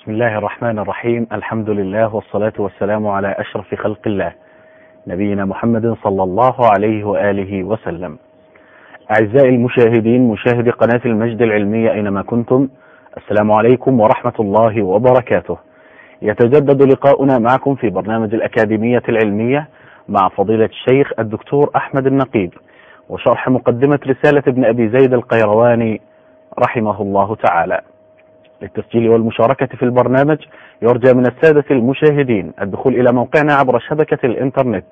بسم الله الرحمن الرحيم. الحمد لله والصلاة والسلام على أشرف خلق الله نبينا محمد صلى الله عليه وآله وسلم. أعزائي المشاهدين، مشاهدي قناة المجد العلمية أينما كنتم، السلام عليكم ورحمة الله وبركاته. يتجدد لقاؤنا معكم في برنامج الأكاديمية العلمية مع فضيلة الشيخ الدكتور أحمد النقيب، وشرح مقدمة رسالة ابن أبي زيد القيرواني رحمه الله تعالى. للتسجيل والمشاركة في البرنامج يرجى من السادة المشاهدين الدخول إلى موقعنا عبر شبكة الإنترنت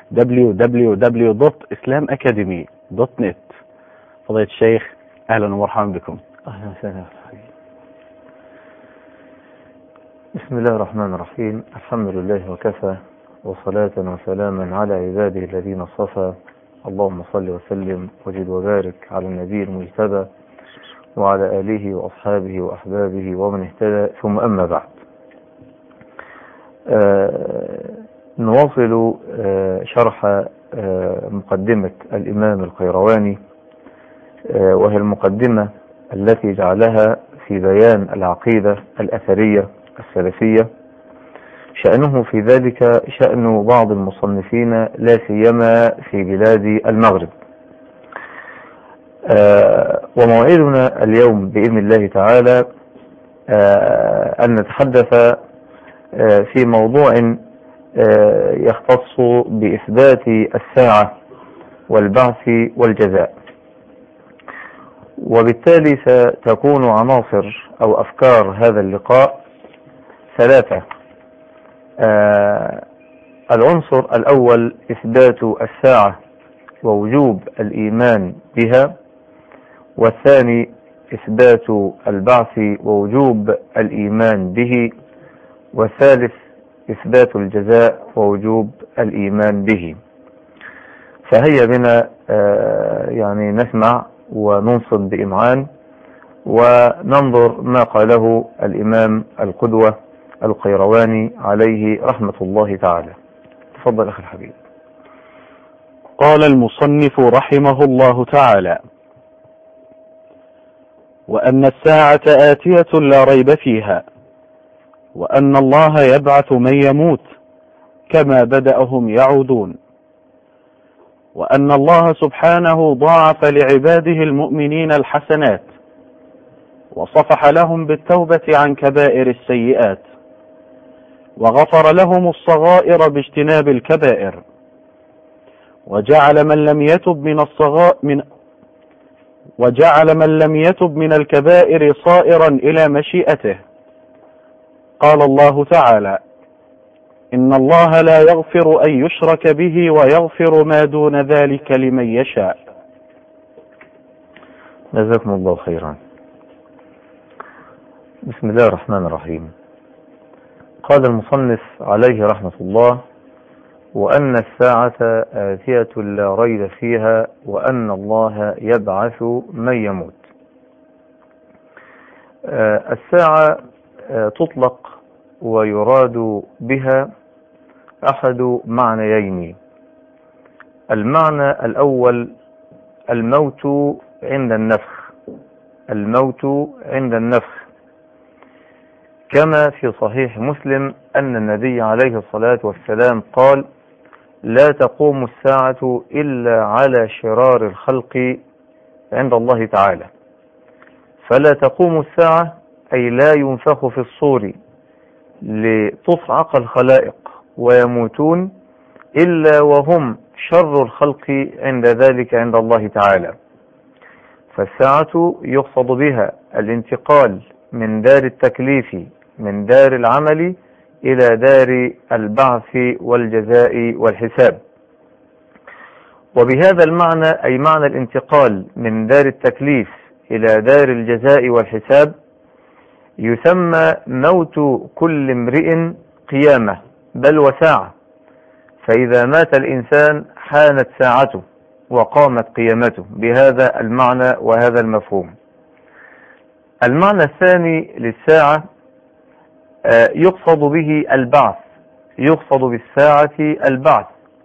www.islamacademy.net. فضيلة الشيخ، أهلا ومرحبا بكم. أهلا وسهلا. بسم الله الرحمن الرحيم. الحمد لله وكفى، وصلاة وسلاما على عباده الذين اصطفى. اللهم صل وسلم وزد وبارك على النبي المجتبى وعلى آله وأصحابه وأحبابه ومن اهتدى، ثم أما بعد. نواصل شرح مقدمة الإمام القيرواني، وهي المقدمة التي جعلها في بيان العقيدة الأثرية السلفية. شأنه في ذلك شأن بعض المصنفين لا سيما في بلاد المغرب. وموعدنا اليوم بإذن الله تعالى أن نتحدث في موضوع يختص بإثبات الساعة والبعث والجزاء، وبالتالي ستكون عناصر أو أفكار هذا اللقاء ثلاثة. العنصر الأول إثبات الساعة ووجوب الإيمان بها، والثاني إثبات البعث ووجوب الإيمان به، والثالث إثبات الجزاء ووجوب الإيمان به. فهيا بنا يعني نسمع وننصت بإمعان وننظر ما قاله الإمام القدوة القيرواني عليه رحمة الله تعالى. تفضل أخي الحبيب. قال المصنف رحمه الله تعالى: وأن الساعة آتية لا ريب فيها، وأن الله يبعث من يموت كما بدأهم يعودون، وأن الله سبحانه ضاعف لعباده المؤمنين الحسنات، وصفح لهم بالتوبة عن كبائر السيئات، وغفر لهم الصغائر باجتناب الكبائر، وجعل من لم يتب من الكبائر صائرا إلى مشيئته. قال الله تعالى: إن الله لا يغفر أن يشرك به ويغفر ما دون ذلك لمن يشاء. جزاكم الله خيرا. بسم الله الرحمن الرحيم. قال المصنف عليه رحمة الله: وأن الساعة آتية لا ريب فيها، وأن الله يبعث من يموت. الساعة تطلق ويراد بها أحد معنيين. المعنى الأول الموت عند النفخ، الموت عند النفخ، كما في صحيح مسلم أن النبي عليه الصلاة والسلام قال: لا تقوم الساعة إلا على شرار الخلق عند الله تعالى. فلا تقوم الساعة أي لا ينفخ في الصور لتصعق الخلائق ويموتون إلا وهم شر الخلق عند ذلك عند الله تعالى. فالساعة يقصد بها الانتقال من دار التكليف، من دار العمل، إلى دار البعث والجزاء والحساب. وبهذا المعنى، أي معنى الانتقال من دار التكليف إلى دار الجزاء والحساب، يسمى موت كل امرئ قيامة، بل وساعة. فإذا مات الإنسان حانت ساعته وقامت قيامته، بهذا المعنى وهذا المفهوم. المعنى الثاني للساعة يقصد به البعث، يقصد بالساعة البعث،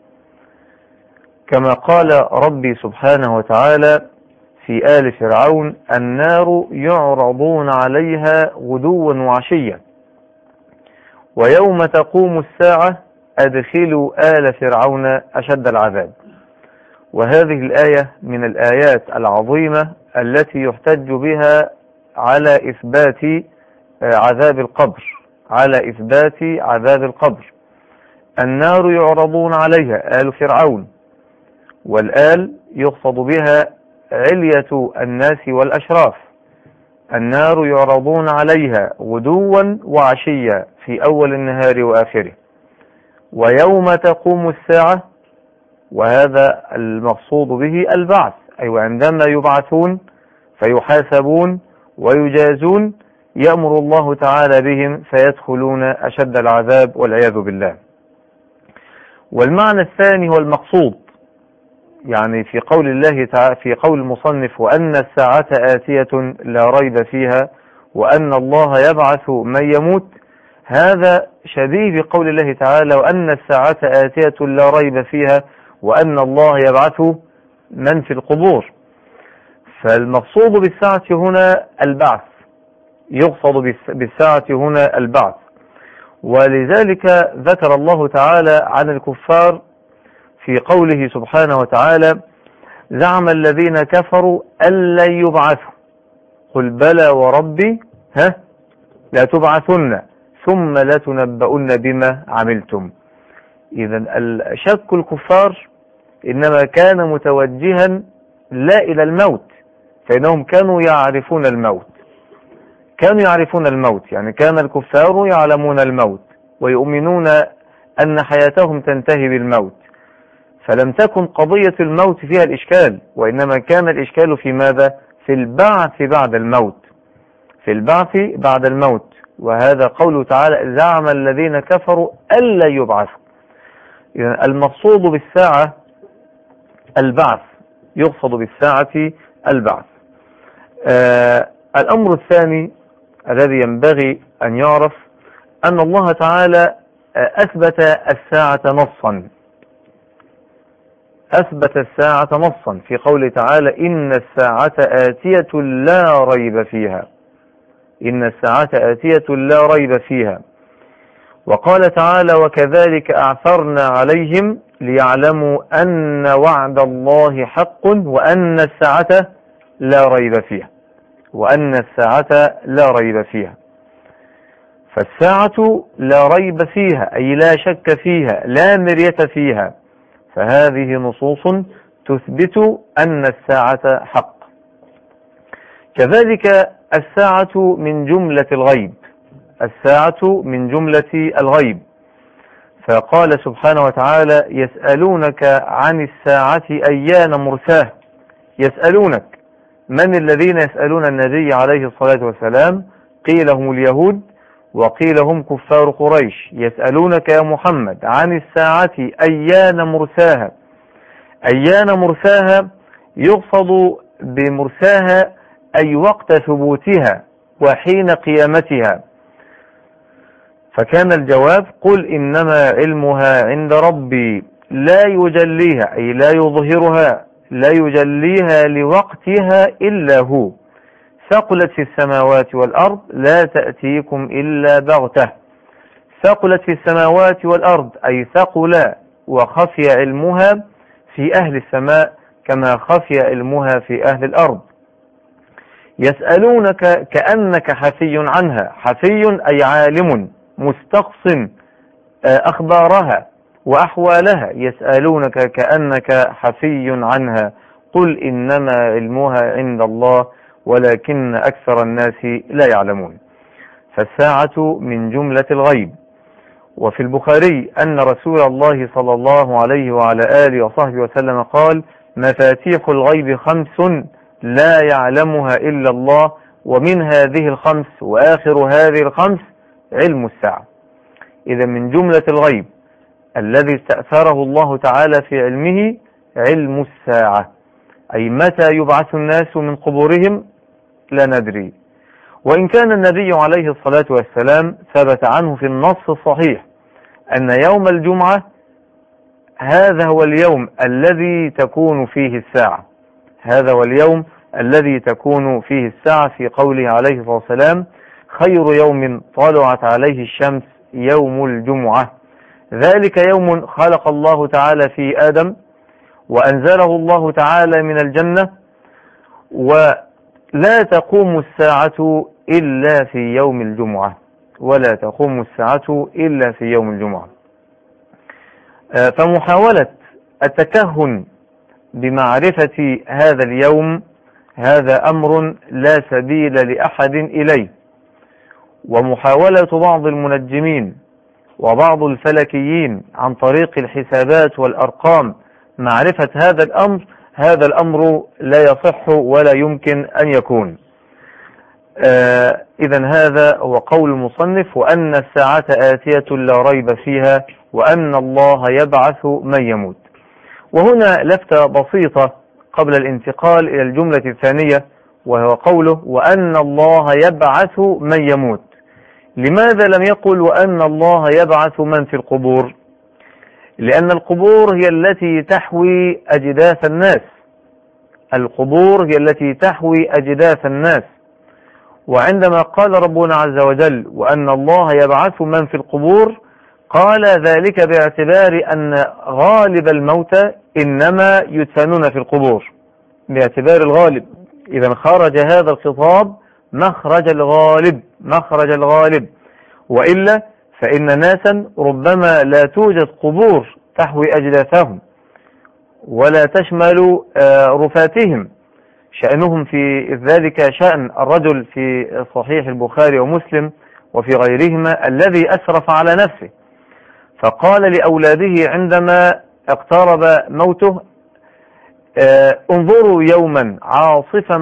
كما قال ربي سبحانه وتعالى في آل فرعون: النار يعرضون عليها غدوا وعشيا. ويوم تقوم الساعة أدخلوا آل فرعون أشد العذاب. وهذه الآية من الآيات العظيمة التي يحتج بها على إثبات عذاب القبر، على إثبات عذاب القبر. النار يعرضون عليها آل فرعون، والآل يقصد بها علية الناس والأشراف. النار يعرضون عليها غدوا وعشيا في أول النهار وآخره. ويوم تقوم الساعة، وهذا المقصود به البعث، أي عندما يبعثون فيحاسبون ويجازون، يأمر الله تعالى بهم فيدخلون أشد العذاب والعياذ بالله. والمعنى الثاني هو المقصود، يعني في قول الله تعالى، في قول المصنف: وأن الساعة آتية لا ريب فيها، وأن الله يبعث من يموت. هذا شبيه بقول الله تعالى: وأن الساعة آتية لا ريب فيها، وأن الله يبعث من في القبور. فالمقصود بالساعة هنا البعث، يقصد بالساعة هنا البعث. ولذلك ذكر الله تعالى عن الكفار في قوله سبحانه وتعالى: زعم الذين كفروا أن لن يبعثوا قل بلى وربي لا تبعثن ثم لتنبؤن بما عملتم. إذن شك الكفار إنما كان متوجها لا إلى الموت، فإنهم كانوا يعرفون الموت، كانوا يعرفون الموت، يعني كان الكفار يعلمون الموت ويؤمنون أن حياتهم تنتهي بالموت. فلم تكن قضية الموت فيها الإشكال، وإنما كان الإشكال في ماذا؟ في البعث بعد الموت، في البعث بعد الموت. وهذا قوله تعالى: زعم الذين كفروا ألا يبعثوا. إذن المقصود بالساعة البعث، يقصد بالساعة البعث. الأمر الثاني الذي ينبغي أن يعرف أن الله تعالى أثبت الساعة نصا، أثبت الساعة نصا في قوله تعالى: إن الساعة آتية لا ريب فيها، إن الساعة آتية لا ريب فيها. وقال تعالى: وكذلك أعثرنا عليهم ليعلموا أن وعد الله حق وأن الساعة لا ريب فيها، وأن الساعة لا ريب فيها. فالساعة لا ريب فيها، أي لا شك فيها، لا مرية فيها. فهذه نصوص تثبت أن الساعة حق. كذلك الساعة من جملة الغيب، الساعة من جملة الغيب. فقال سبحانه وتعالى: يسألونك عن الساعة أيان مرساها. يسألونك، من الذين يسألون النبي عليه الصلاة والسلام؟ قيل هم اليهود، وقيل هم كفار قريش. يسألونك يا محمد عن الساعة أيان مرساها. أيان مرساها يقصد بمرساها أي وقت ثبوتها وحين قيامتها. فكان الجواب: قل إنما علمها عند ربي لا يجليها، أي لا يظهرها، لا يجليها لوقتها إلا هو، ثقلت في السماوات والأرض لا تأتيكم إلا بغتة. ثقلت في السماوات والأرض أي ثقل وخفي علمها في أهل السماء كما خفي علمها في أهل الأرض. يسألونك كأنك حفي عنها، حفي أي عالم مستقص أخبارها وأحوالها. يسألونك كأنك حفي عنها، قل إنما علمها عند الله ولكن أكثر الناس لا يعلمون. فالساعة من جملة الغيب. وفي البخاري أن رسول الله صلى الله عليه وعلى آله وصحبه وسلم قال: مفاتيح الغيب 5 لا يعلمها إلا الله، ومن هذه 5 وآخر هذه 5 علم الساعة. إذا من جملة الغيب الذي استأثره الله تعالى في علمه علم الساعة، أي متى يبعث الناس من قبورهم لا ندري. وإن كان النبي عليه الصلاة والسلام ثبت عنه في النص الصحيح أن يوم الجمعة هذا هو اليوم الذي تكون فيه الساعة، هذا هو اليوم الذي تكون فيه الساعة، في قوله عليه الصلاة والسلام: خير يوم طلعت عليه الشمس يوم الجمعة. ذلك يوم خلق الله تعالى فيه آدم وأنزله الله تعالى من الجنة، ولا تقوم الساعة إلا في يوم الجمعة، ولا تقوم الساعة إلا في يوم الجمعة. فمحاولة التكهن بمعرفة هذا اليوم هذا أمر لا سبيل لأحد إليه، ومحاولة بعض المنجمين وبعض الفلكيين عن طريق الحسابات والأرقام معرفة هذا الأمر لا يصح ولا يمكن أن يكون. إذن هذا هو قول المصنف: وأن الساعة آتية لا ريب فيها وأن الله يبعث من يموت. وهنا لفتة بسيطة قبل الانتقال إلى الجملة الثانية، وهو قوله: وأن الله يبعث من يموت. لماذا لم يقل وأن الله يبعث من في القبور؟ لأن القبور هي التي تحوي أجداث الناس، القبور هي التي تحوي أجداث الناس. وعندما قال ربنا عز وجل وأن الله يبعث من في القبور، قال ذلك باعتبار أن غالب الموتى إنما يدفنون في القبور، باعتبار الغالب. إذا خرج هذا الخطاب مخرج الغالب، وإلا فإن ناسا ربما لا توجد قبور تحوي أجداثهم ولا تشمل رفاتهم. شأنهم في ذلك شأن الرجل في صحيح البخاري ومسلم وفي غيرهما الذي أسرف على نفسه، فقال لأولاده عندما اقترب موته: انظروا يوما عاصفا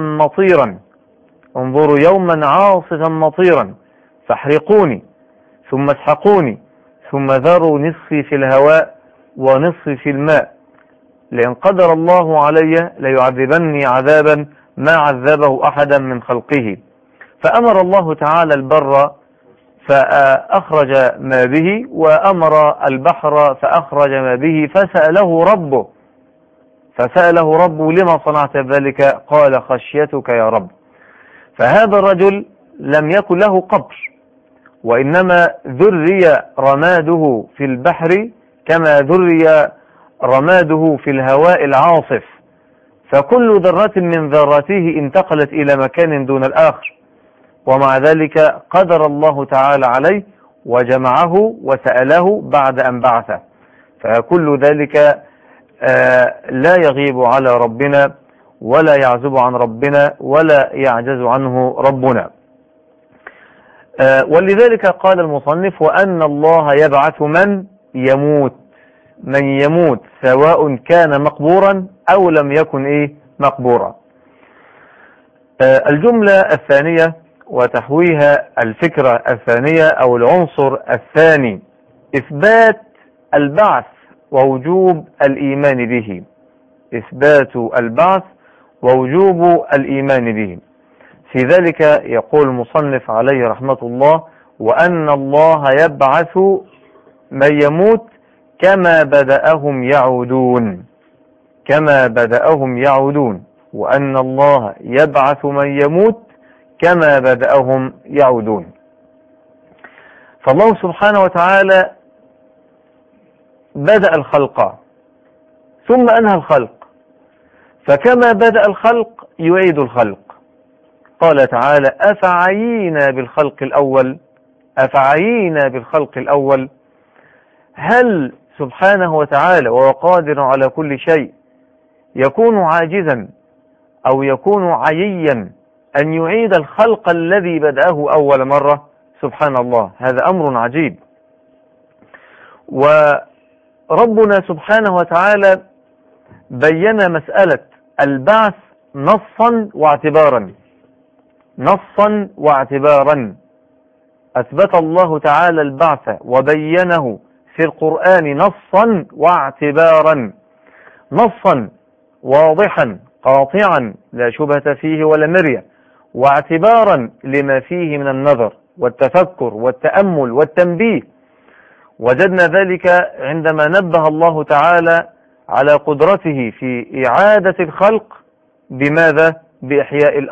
مطيرا فاحرقوني ثم اسحقوني ثم ذروا نصفي في الهواء ونصفي في الماء، لأن قدر الله علي ليعذبني عذابا ما عذبه أحدا من خلقه. فأمر الله تعالى البر فأخرج ما به، وأمر البحر فأخرج ما به، فسأله ربه: لما صنعت ذلك؟ قال: خشيتك يا رب. فهذا الرجل لم يكن له قبر، وإنما ذري رماده في البحر كما ذري رماده في الهواء العاصف، فكل ذرة من ذراته انتقلت إلى مكان دون الآخر، ومع ذلك قدر الله تعالى عليه وجمعه وسأله بعد أن بعثه. فكل ذلك لا يغيب على ربنا ولا يعزب عن ربنا ولا يعجز عنه ربنا. ولذلك قال المصنف: وأن الله يبعث من يموت سواء كان مقبورا أو لم يكن مقبورا. الجملة الثانية وتحويها الفكرة الثانية أو العنصر الثاني: إثبات البعث ووجوب الإيمان به. إثبات البعث ووجوب الإيمان به. في ذلك يقول المصنف عليه رحمة الله: وأن الله يبعث من يموت كما بدأهم يعودون، وأن الله يبعث من يموت كما بدأهم يعودون. فالله سبحانه وتعالى بدأ الخلق ثم أنهى الخلق، فكما بدأ الخلق يعيد الخلق. قال تعالى: أفعينا بالخلق الأول. هل سبحانه وتعالى وهو قادر على كل شيء يكون عاجزا أو يكون عييا أن يعيد الخلق الذي بدأه أول مرة؟ سبحان الله، هذا أمر عجيب. وربنا سبحانه وتعالى بين مسألة البعث نصا واعتبارا. أثبت الله تعالى البعث وبينه في القرآن نصا واعتبارا، نصا واضحا قاطعا لا شبهة فيه ولا مرية، واعتبارا لما فيه من النظر والتفكر والتأمل والتنبيه. وجدنا ذلك عندما نبه الله تعالى على قدرته في إعادة الخلق. بماذا؟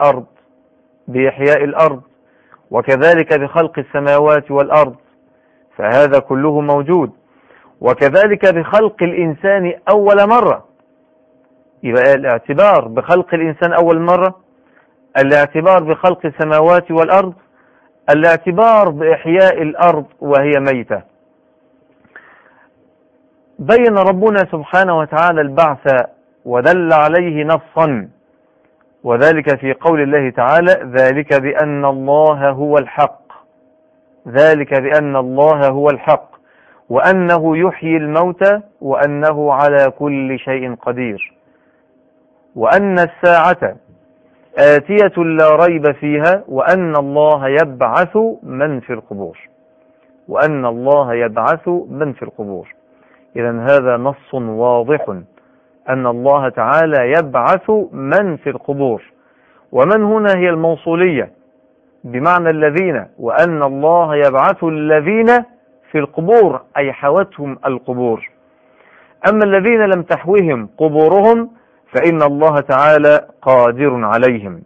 بإحياء الأرض، وكذلك بخلق السماوات والأرض، فهذا كله موجود. وكذلك بخلق الإنسان أول مرة، يبقى الاعتبار بخلق الإنسان أول مرة، الاعتبار بخلق السماوات والأرض، الاعتبار بإحياء الأرض وهي ميتة. بين ربنا سبحانه وتعالى البعث ودل عليه نصا، وذلك في قول الله تعالى: ذلك بأن الله هو الحق، ذلك بأن الله هو الحق وأنه يحيي الموتى وأنه على كل شيء قدير، وأن الساعة آتية لا ريب فيها، وأن الله يبعث من في القبور، وأن الله يبعث من في القبور. إذن هذا نص واضح أن الله تعالى يبعث من في القبور، ومن هنا هي الموصولية بمعنى الذين، وأن الله يبعث الذين في القبور أي حوتهم القبور. أما الذين لم تحوهم قبورهم فإن الله تعالى قادر عليهم.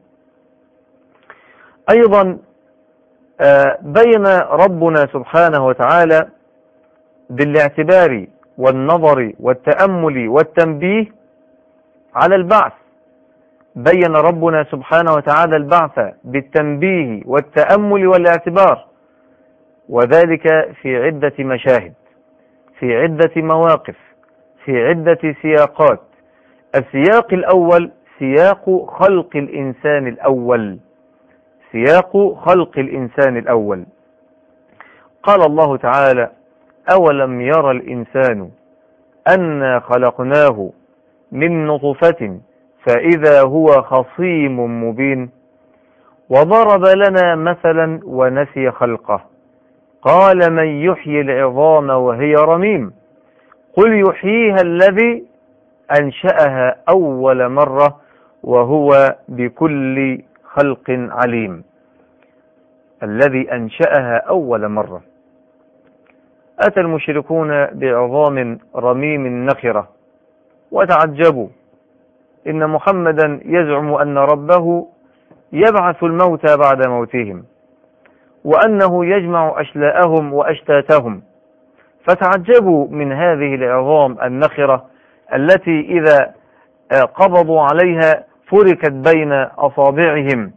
أيضا بين ربنا سبحانه وتعالى بالاعتبار والنظر والتأمل والتنبيه على البعث، بين ربنا سبحانه وتعالى البعث بالتنبيه والتأمل والاعتبار، وذلك في عدة مشاهد، في عدة مواقف، في عدة سياقات. السياق الأول سياق خلق الإنسان الأول، سياق خلق الإنسان الأول. قال الله تعالى: أولم يرى الإنسان أنا خلقناه من نطفة فإذا هو خصيم مبين، وضرب لنا مثلا ونسي خلقه، قال من يحيي العظام وهي رميم، قل يحييها الذي أنشأها أول مرة وهو بكل خلق عليم. الذي أنشأها أول مرة. أتى المشركون بعظام رميم نخرة وتعجبوا، إن محمدا يزعم أن ربه يبعث الموتى بعد موتهم، وأنه يجمع أشلاءهم وأشتاتهم، فتعجبوا من هذه العظام النخرة التي إذا قبضوا عليها فركت بين أصابعهم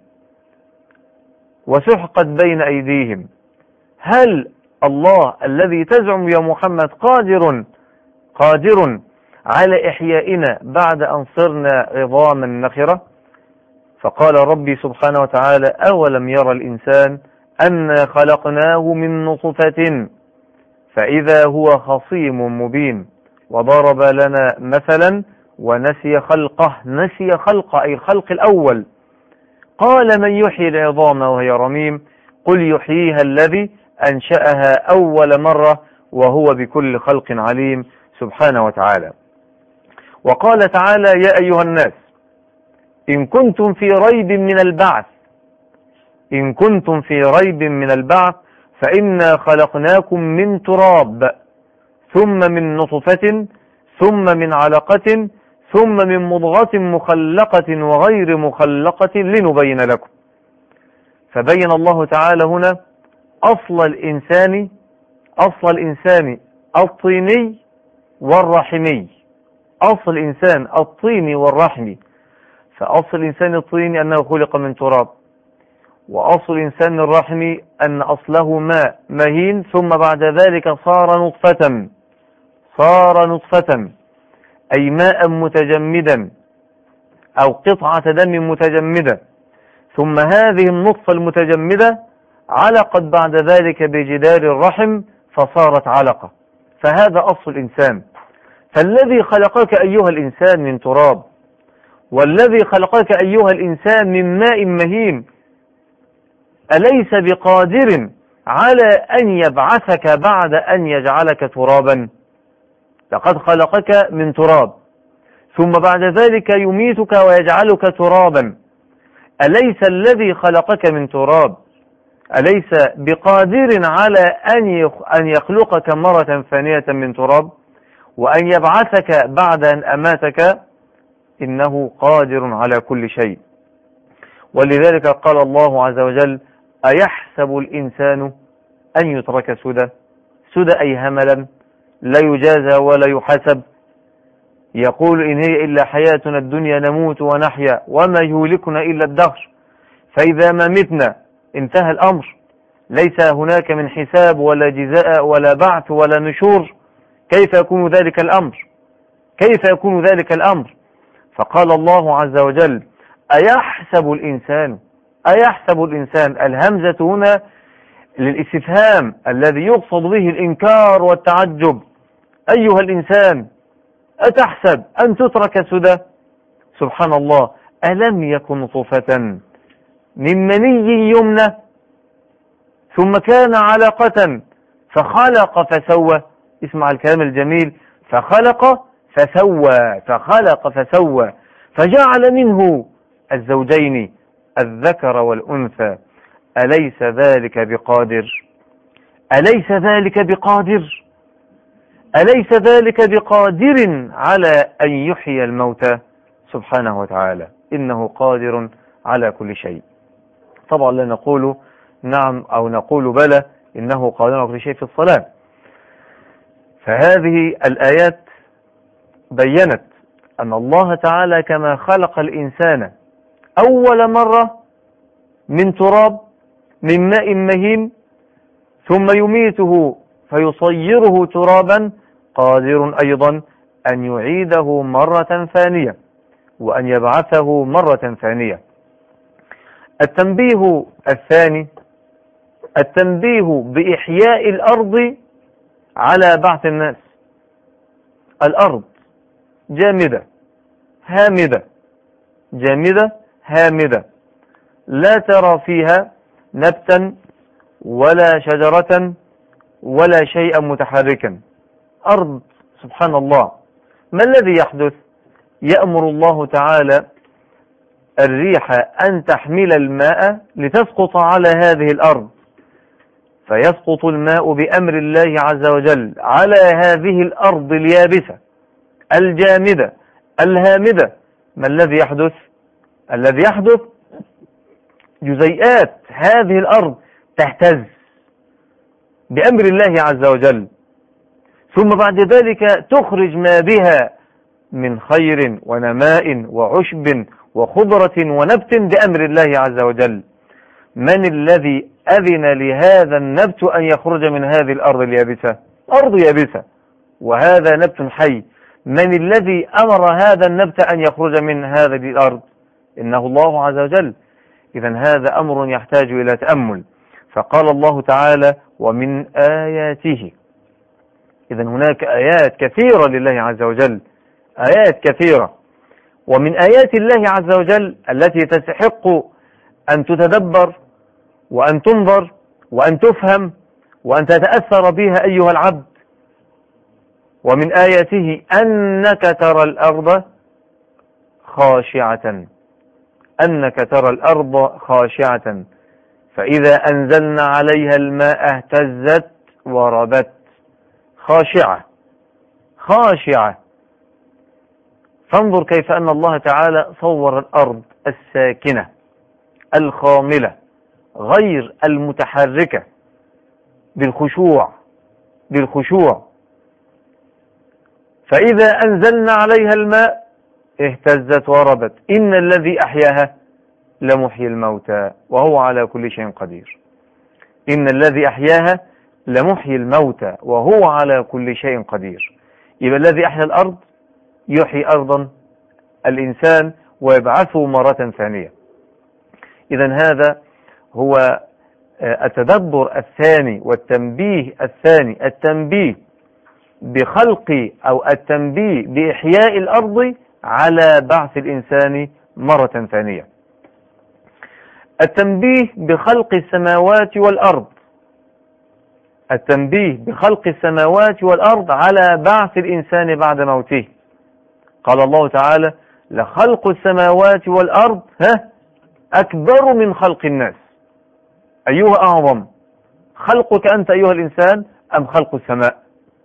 وسحقت بين أيديهم. هل الله الذي تزعم يا محمد قادر على إحيائنا بعد أن صرنا عظاما نخرة؟ فقال ربي سبحانه وتعالى: أولم يرى الإنسان أنا خلقناه من نطفة فإذا هو خصيم مبين، وضرب لنا مثلا ونسي خلقه. نسي خلقه أي الخلق الأول. قال من يحيي العظام وهي رميم، قل يحييها الذي أنشأها أول مرة وهو بكل خلق عليم سبحانه وتعالى. وقال تعالى: يا أيها الناس إن كنتم في ريب من البعث، إن كنتم في ريب من البعث فإنا خلقناكم من تراب ثم من نطفة ثم من علقة ثم من مضغة مخلقة وغير مخلقة لنبين لكم. فبين الله تعالى هنا أصل الإنسان الطيني والرحمي. أصل الإنسان الطيني والرحمي. فأصل الإنسان الطيني أنه خلق من تراب، وأصل الإنسان الرحمي أن أصله ماء مهين ثم بعد ذلك صار نطفة أي ماء متجمدا أو قطعة دم متجمدة، ثم هذه النطفة المتجمدة علقت بعد ذلك بجدار الرحم فصارت علقة. فهذا أصل الإنسان. فالذي خلقك أيها الإنسان من تراب، والذي خلقك أيها الإنسان من ماء مهين، أليس بقادر على أن يبعثك بعد أن يجعلك ترابا؟ لقد خلقك من تراب ثم بعد ذلك يميتك ويجعلك ترابا. أليس الذي خلقك من تراب أليس بقادر على أن يخلقك مرة ثانية من تراب وأن يبعثك بعد أن أماتك؟ إنه قادر على كل شيء. ولذلك قال الله عز وجل: أيحسب الإنسان أن يترك سدى سدى أي هملا لا يجازى ولا يحاسب، يقول إن هي إلا حياتنا الدنيا نموت ونحيا وما يهلكنا إلا الدهر، فإذا ما متنا انتهى الأمر، ليس هناك من حساب ولا جزاء ولا بعث ولا نشور. كيف يكون ذلك الأمر؟ كيف يكون ذلك الأمر؟ فقال الله عز وجل: أيحسب الإنسان، الهمزة هنا للاستفهام الذي يقصد به الإنكار والتعجب. أيها الإنسان أتحسب أن تترك سدى؟ سبحان الله، ألم يكن نطفة من مني يمنى ثم كان علقة فخلق فسوى. اسمع الكلام الجميل، فخلق فسوى فجعل منه الزوجين الذكر والأنثى. أليس ذلك بقادر على أن يحيي الموتى؟ سبحانه وتعالى، إنه قادر على كل شيء. طبعا لا نقول نعم أو نقول بلى، إنه قادر على كل شيء في الصلاة. فهذه الآيات بيّنت أن الله تعالى كما خلق الإنسان أول مرة من تراب من ماء مهين ثم يميته فيصيره ترابا، قادر أيضا أن يعيده مرة ثانية وأن يبعثه مرة ثانية. التنبيه الثاني التنبيه بإحياء الأرض على بعث الناس. الأرض جامدة هامدة، لا ترى فيها نبتا ولا شجرة ولا شيئا متحركا، أرض سبحان الله. ما الذي يحدث؟ يأمر الله تعالى الريح أن تحمل الماء لتسقط على هذه الأرض، فيسقط الماء بأمر الله عز وجل على هذه الأرض اليابسة الجامدة الهامدة. ما الذي يحدث؟ الذي يحدث جزيئات هذه الأرض تهتز بأمر الله عز وجل، ثم بعد ذلك تخرج ما بها من خير ونماء وعشب وخضرة ونبت بأمر الله عز وجل. من الذي أذن لهذا النبت أن يخرج من هذه الأرض اليابسة؟ أرض يابسة وهذا نبت حي. من الذي أمر هذا النبت أن يخرج من هذه الأرض؟ إنه الله عز وجل. إذن هذا أمر يحتاج إلى تأمل. فقال الله تعالى: ومن آياته. إذن هناك آيات كثيرة لله عز وجل، آيات كثيرة. ومن آيات الله عز وجل التي تستحق أن تتدبر وأن تنظر وأن تفهم وأن تتأثر بها أيها العبد. ومن آياته أنك ترى الأرض خاشعة فإذا أنزلنا عليها الماء اهتزت وربت. خاشعة. فانظر كيف أن الله تعالى صور الأرض الساكنة الخاملة غير المتحركة بالخشوع. فإذا أنزلنا عليها الماء اهتزت وربت. إن الذي أحياها لمحيي الموتى وهو على كل شيء قدير. إن الذي أحياها لمحيي الموتى وهو على كل شيء قدير. يبقى الذي أحيا الأرض يحيي أرضا الإنسان ويبعثه مرة ثانية. إذن هذا هو التدبر الثاني والتنبيه الثاني، التنبيه بخلق أو التنبيه بإحياء الأرض على بعث الإنسان مرة ثانية. التنبيه بخلق السماوات والأرض على بعث الإنسان بعد موته. قال الله تعالى: لخلق السماوات والأرض أكبر من خلق الناس. أيها أعظم، خلقك أنت أيها الإنسان أم خلق السماء؟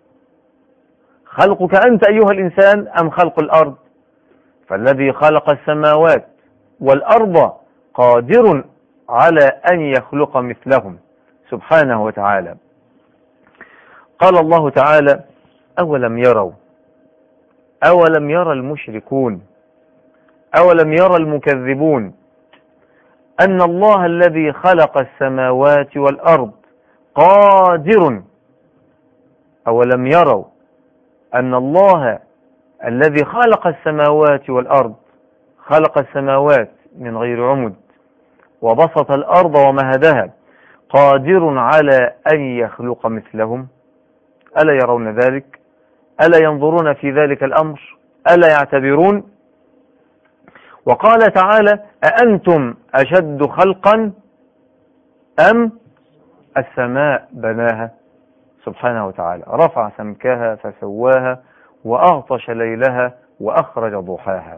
خلقك أنت أيها الإنسان أم خلق الأرض؟ فالذي خلق السماوات والأرض قادر على أن يخلق مثلهم سبحانه وتعالى. قال الله تعالى: أولم يروا، أولم يرى المشركون، أولم يرى المكذبون أن الله الذي خلق السماوات والأرض قادر. أولم يروا أن الله الذي خلق السماوات والأرض، خلق السماوات من غير عمد وبسط الأرض ومهدها، قادر على أن يخلق مثلهم. ألا يرون ذلك؟ ألا ينظرون في ذلك الأمر؟ ألا يعتبرون؟ وقال تعالى: أأنتم أشد خلقا أم السماء بناها؟ سبحانه وتعالى رفع سمكها فسواها وأغطش ليلها وأخرج ضحاها.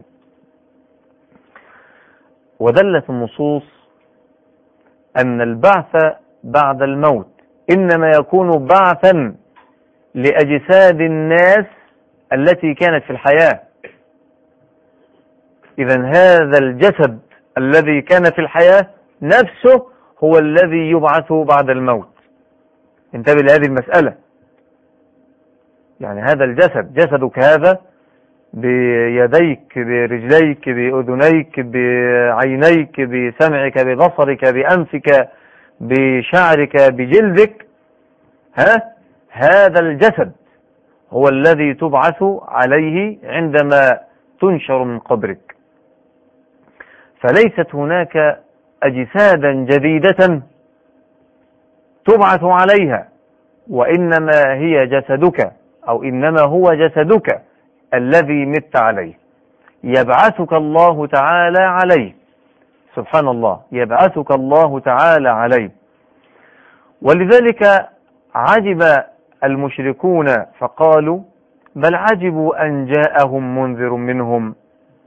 ودلت النصوص أن البعث بعد الموت إنما يكون بعثا لأجساد الناس التي كانت في الحياة. إذن هذا الجسد الذي كان في الحياة نفسه هو الذي يبعث بعد الموت. انتبه لهذه المسألة. يعني هذا الجسد، جسدك هذا بيديك برجليك بأذنيك بعينيك بسمعك ببصرك بأنفك بشعرك بجلدك، هذا الجسد هو الذي تبعث عليه عندما تنشر من قبرك. فليست هناك أجسادا جديدة تبعث عليها، وإنما هي جسدك، أو إنما هو جسدك الذي مت عليه، يبعثك الله تعالى عليه. سبحان الله، يبعثك الله تعالى عليه. ولذلك عجب المشركون فقالوا: بل عجبوا أن جاءهم منذر منهم.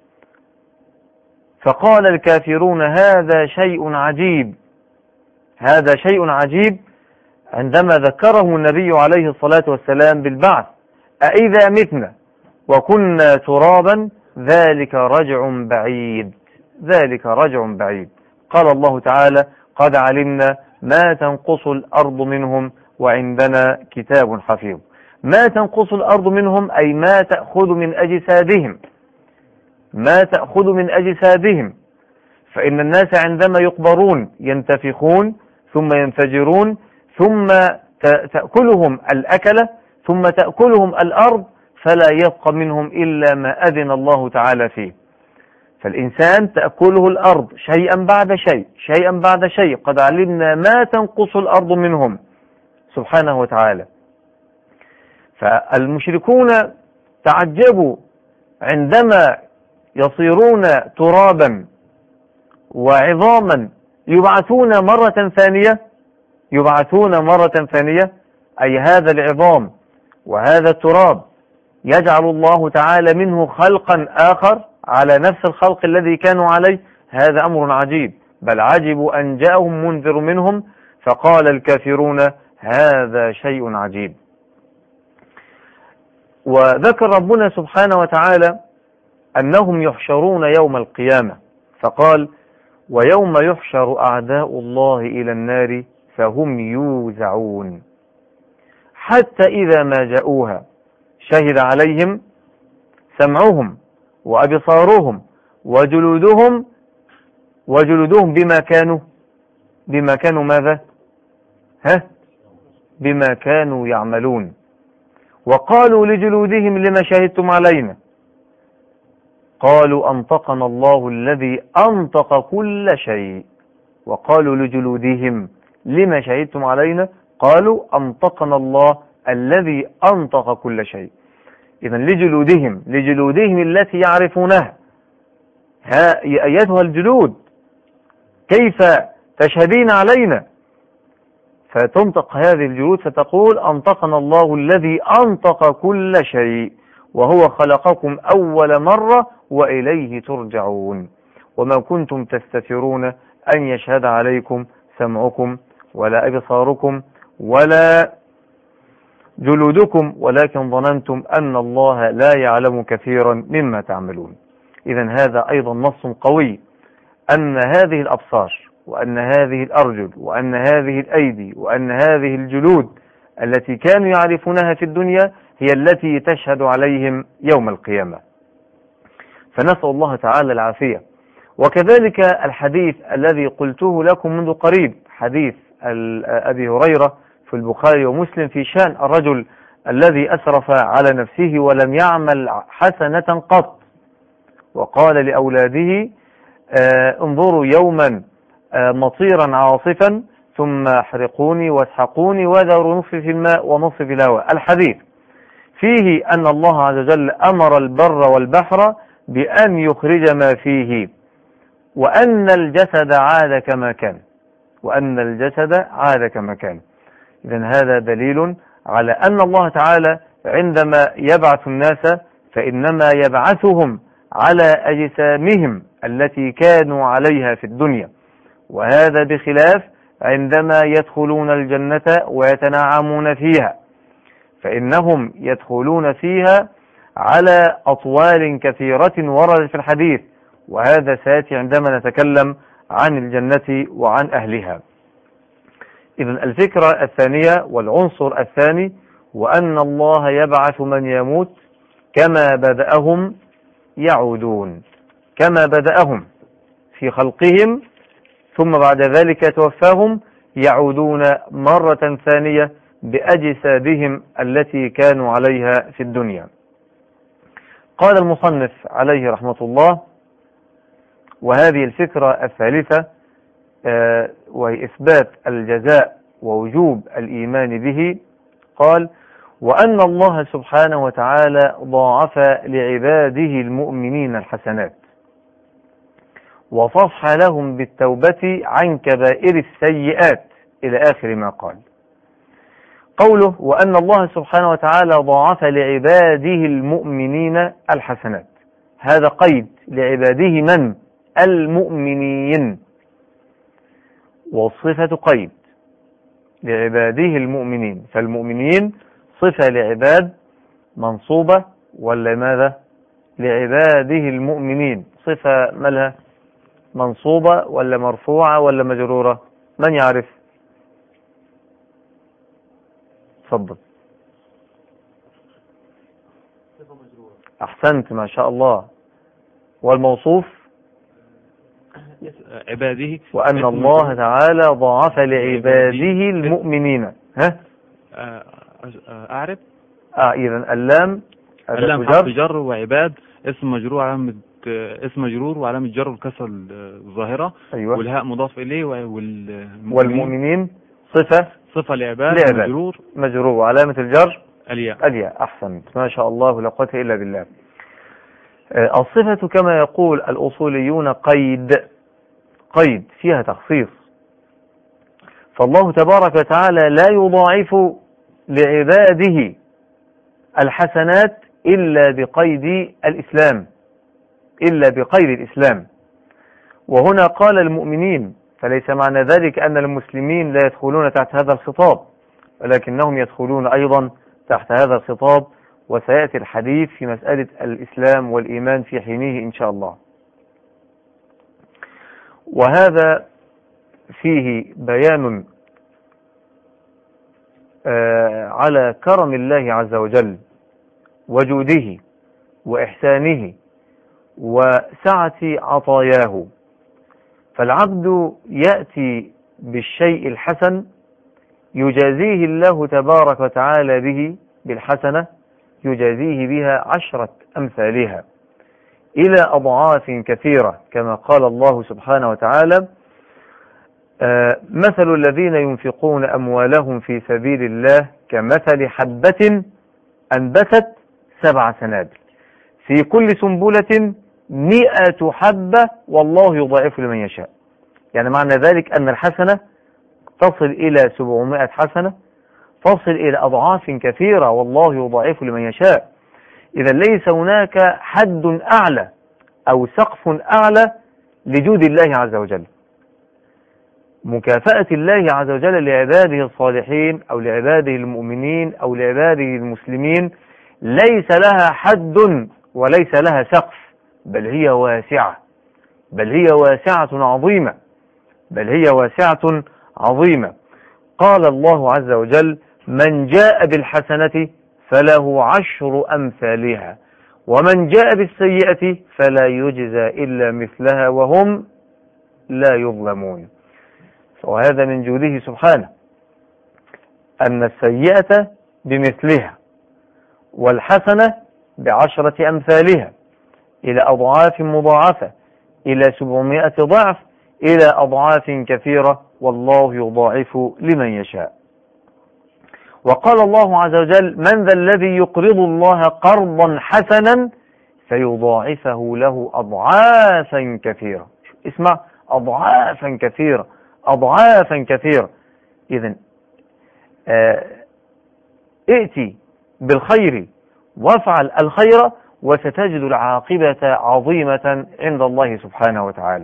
فقال الكافرون: هذا شيء عجيب، هذا شيء عجيب. عندما ذكرهم النبي عليه الصلاة والسلام بالبعث: أإذا متنا وكنا ترابا ذلك رجع بعيد، ذلك رجع بعيد. قال الله تعالى: قد علمنا ما تنقص الأرض منهم وعندنا كتاب حفيظ. ما تنقص الأرض منهم أي ما تأخذ من أجسادهم، ما تأخذ من أجسادهم. فإن الناس عندما يقبرون ينتفخون ثم ينفجرون ثم تأكلهم الأكلة ثم تأكلهم الأرض، فلا يبقى منهم إلا ما أذن الله تعالى فيه. فالإنسان تأكله الأرض شيئا بعد شيء، شيئا بعد شيء. قد علمنا ما تنقص الأرض منهم سبحانه وتعالى. فالمشركون تعجبوا عندما يصيرون ترابا وعظاما يبعثون مرة ثانية، يبعثون مرة ثانية، أي هذا العظام وهذا التراب يجعل الله تعالى منه خلقا آخر على نفس الخلق الذي كانوا عليه. هذا أمر عجيب. بل عجبوا أن جاءهم منذر منهم فقال الكافرون: هذا شيء عجيب. وذكر ربنا سبحانه وتعالى أنهم يحشرون يوم القيامة، فقال: ويوم يحشر أعداء الله إلى النار فهم يوزعون حتى إذا ما جاءوها شهد عليهم سمعهم وأبصارهم وجلودهم بما كانوا ماذا؟ بما كانوا يعملون. وقالوا لجلودهم: لما شهدتم علينا؟ قالوا: أنطقنا الله الذي أنطق كل شيء. وقالوا لجلودهم: لما شهدتم علينا؟ قالوا: أنطقنا الله الذي أنطق كل شيء. إذن لجلودهم التي يعرفونها. أيتها الجلود، كيف تشهدين علينا؟ فتنطق هذه الجلود فتقول: أنطقنا الله الذي أنطق كل شيء وهو خلقكم أول مرة وإليه ترجعون وما كنتم تستترون أن يشهد عليكم سمعكم ولا أبصاركم ولا جلودكم ولكن ظننتم أن الله لا يعلم كثيرا مما تعملون. إذن هذا أيضا نص قوي أن هذه الأبصار وأن هذه الأرجل وأن هذه الأيدي وأن هذه الجلود التي كانوا يعرفونها في الدنيا هي التي تشهد عليهم يوم القيامة. فنسأل الله تعالى العافية. وكذلك الحديث الذي قلته لكم منذ قريب، حديث أبي هريرة في البخاري ومسلم في شأن الرجل الذي أسرف على نفسه ولم يعمل حسنة قط، وقال لأولاده انظروا يوما مطيرا عاصفا ثم احرقوني واسحقوني وذروا نصفي في الماء ونصفي في الهواء. الحديث فيه أن الله عز وجل أمر البر والبحر بأن يخرج ما فيه، وأن الجسد عاد كما كان، وأن الجسد عاد كما كان. إذن هذا دليل على أن الله تعالى عندما يبعث الناس فإنما يبعثهم على أجسامهم التي كانوا عليها في الدنيا، وهذا بخلاف عندما يدخلون الجنة ويتنعمون فيها، فإنهم يدخلون فيها على أطوال كثيرة وردت في الحديث، وهذا سيأتي عندما نتكلم عن الجنة وعن أهلها. إذن الفكرة الثانية والعنصر الثاني وأن الله يبعث من يموت كما بدأهم يعودون، كما بدأهم في خلقهم ثم بعد ذلك توفاهم يعودون مرة ثانية بأجسادهم التي كانوا عليها في الدنيا. قال المصنف عليه رحمة الله: وهذه الفكرة الثالثة وهي إثبات الجزاء ووجوب الإيمان به، قال: وأن الله سبحانه وتعالى ضاعف لعباده المؤمنين الحسنات وصفح لهم بالتوبة عن كبائر السيئات إلى آخر ما قال. قوله وأن الله سبحانه وتعالى ضاعف لعباده المؤمنين الحسنات، هذا قيد لعباده من؟ المؤمنين، والصفة قيد لعباده المؤمنين، فالمؤمنين صفة لعباد منصوبة ولا ماذا؟ لعباده المؤمنين صفة مالها؟ منصوبة ولا مرفوعة ولا مجرورة؟ من يعرف؟ تفضل. أحسنت ما شاء الله. والموصوف عباده، وأن الله تعالى ضاعف لعباده المؤمنين. ها أعرف. إذن اللام حرف جر، وعباد اسم مجرور وعلامة جر الكسر الظاهرة. أيوة. والهاء مضاف إليه، والمؤمنين صفة لعباد مجرور وعلامة الجر الياء. أحسنت ما شاء الله لا قوة إلا بالله. الصفة كما يقول الأصوليون قيد فيها تخصيص، فالله تبارك وتعالى لا يضاعف لعباده الحسنات إلا بقيد الإسلام، وهنا قال المؤمنين، فليس معنى ذلك أن المسلمين لا يدخلون تحت هذا الخطاب، ولكنهم يدخلون أيضا تحت هذا الخطاب، وسيأتي الحديث في مسألة الإسلام والإيمان في حينه إن شاء الله. وهذا فيه بيان على كرم الله عز وجل وجوده وإحسانه وسعة عطاياه، فالعبد يأتي بالشيء الحسن يجازيه الله تبارك وتعالى به بالحسنة، يجازيه بها 10 أمثالها إلى أضعاف كثيرة، كما قال الله سبحانه وتعالى: مثل الذين ينفقون أموالهم في سبيل الله كمثل حبة أنبتت 7 سنابل في كل سنبلة 100 حبة والله يضاعف لمن يشاء. يعني معنى ذلك أن الحسنة تصل إلى 700 حسنة، تصل إلى أضعاف كثيرة، والله يضاعف لمن يشاء. إذا ليس هناك حد أعلى أو سقف أعلى لجود الله عز وجل. مكافأة الله عز وجل لعباده الصالحين أو لعباده المؤمنين أو لعباده المسلمين ليس لها حد وليس لها سقف، بل هي واسعة عظيمة. قال الله عز وجل: من جاء بالحسنة فله 10 أمثالها ومن جاء بالسيئة فلا يجزى إلا مثلها وهم لا يظلمون. وهذا من جوده سبحانه أن السيئة بمثلها والحسنة ب10 أمثالها إلى أضعاف مضاعفة إلى 700 ضعف إلى أضعاف كثيرة، والله يضاعف لمن يشاء. وقال الله عز وجل: من ذا الذي يقرض الله قرضا حسنا فيضاعفه له أضعافا كثيرة. اسمع، أضعافا كثيرة، أضعافا كثيرة. إذن ائتي بالخير وافعل الخير وستجد العاقبة عظيمة عند الله سبحانه وتعالى.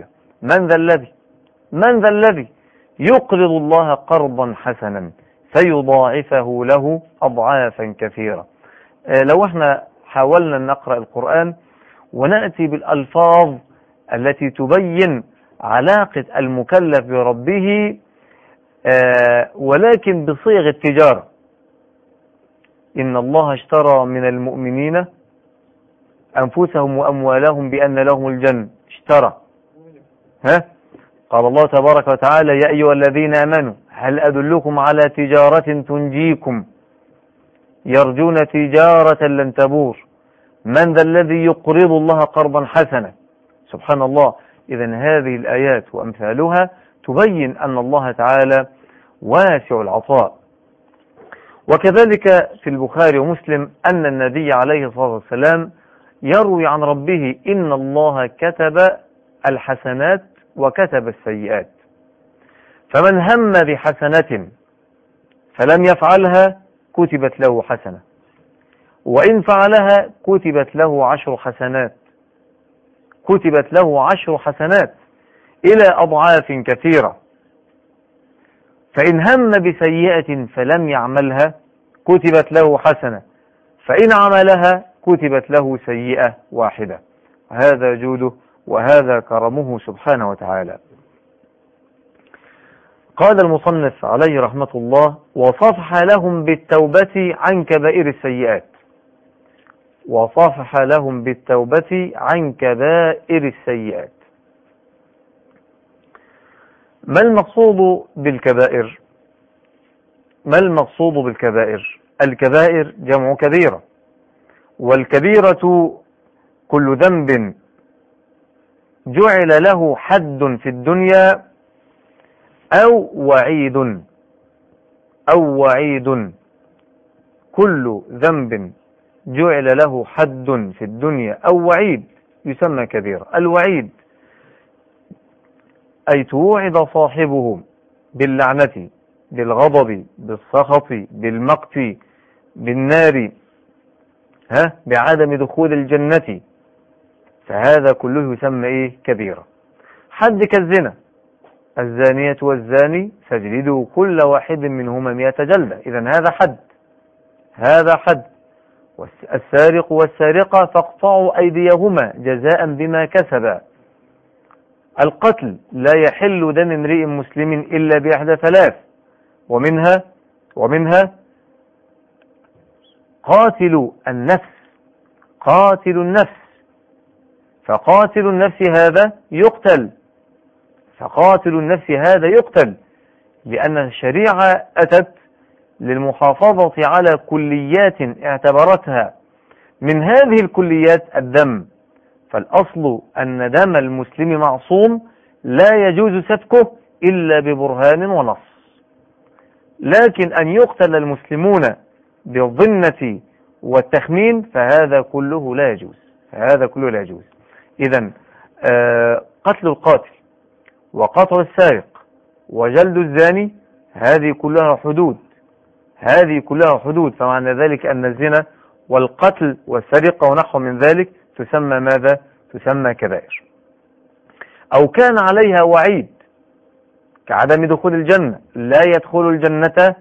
من ذا الذي يقرض الله قرضا حسنا فيضاعفه له أضعافا كثيرة. لو احنا حاولنا نقرأ القرآن ونأتي بالألفاظ التي تبين علاقة المكلف بربه ولكن بصيغ التجارة. إن الله اشترى من المؤمنين أنفسهم وأموالهم بأن لهم الجنة. اشترى. قال الله تبارك وتعالى: يا أيها الذين آمنوا هل أدلكم على تجارة تنجيكم يرجون تجارة لن تبور. من ذا الذي يقرض الله قرضا حسنا. سبحان الله. إذن هذه الآيات وأمثالها تبين أن الله تعالى واسع العطاء. وكذلك في البخاري ومسلم أن النبي عليه الصلاة والسلام يروي عن ربه: إن الله كتب الحسنات وكتب السيئات، فمن هم بحسنة فلم يفعلها كتبت له حسنة، وإن فعلها كتبت له 10 حسنات، كتبت له 10 حسنات إلى أضعاف كثيرة. فإن هم بسيئة فلم يعملها كتبت له حسنة، فإن عملها كتبت له سيئة واحدة. هذا جوده وهذا كرمه سبحانه وتعالى. قال المصنف عليه رحمة الله: وصفح لهم بالتوبة عن كبائر السيئات. وصفح لهم بالتوبة عن كبائر السيئات. ما المقصود بالكبائر؟ ما المقصود بالكبائر؟ الكبائر جمع كبيرة، والكبيرة كل ذنب جعل له حد في الدنيا أو وعيد. كل ذنب جعل له حد في الدنيا أو وعيد يسمى كبيرة. الوعيد أي توعد صاحبه باللعنة، بالغضب، بالسخط، بالمقت، بالنار، بعدم دخول الجنة، فهذا كله يسمى كبيرة. حد كالزنا: الزانية والزاني فاجلدوا كل واحد منهما 100 جلدة. إذن هذا حد. السارق والسارقة فاقطعوا أيديهما جزاء بما كسبا. القتل: لا يحل دم امرئ مسلم إلا بإحدى 3، ومنها قاتل النفس. فقاتل النفس هذا يقتل، لأن الشريعة أتت للمحافظة على كليات اعتبرتها، من هذه الكليات الدم. فالأصل أن دم المسلم معصوم لا يجوز سفكه إلا ببرهان ونص. لكن أن يقتل المسلمون بالظنة والتخمين فهذا كله لا يجوز. إذن قتل القاتل وقطع السارق وجلد الزاني هذه كلها حدود. فمعنى ذلك أن الزنا والقتل والسرقة ونحو من ذلك تسمى ماذا؟ تسمى كبائر. أو كان عليها وعيد كعدم دخول الجنة: لا يدخل الجنة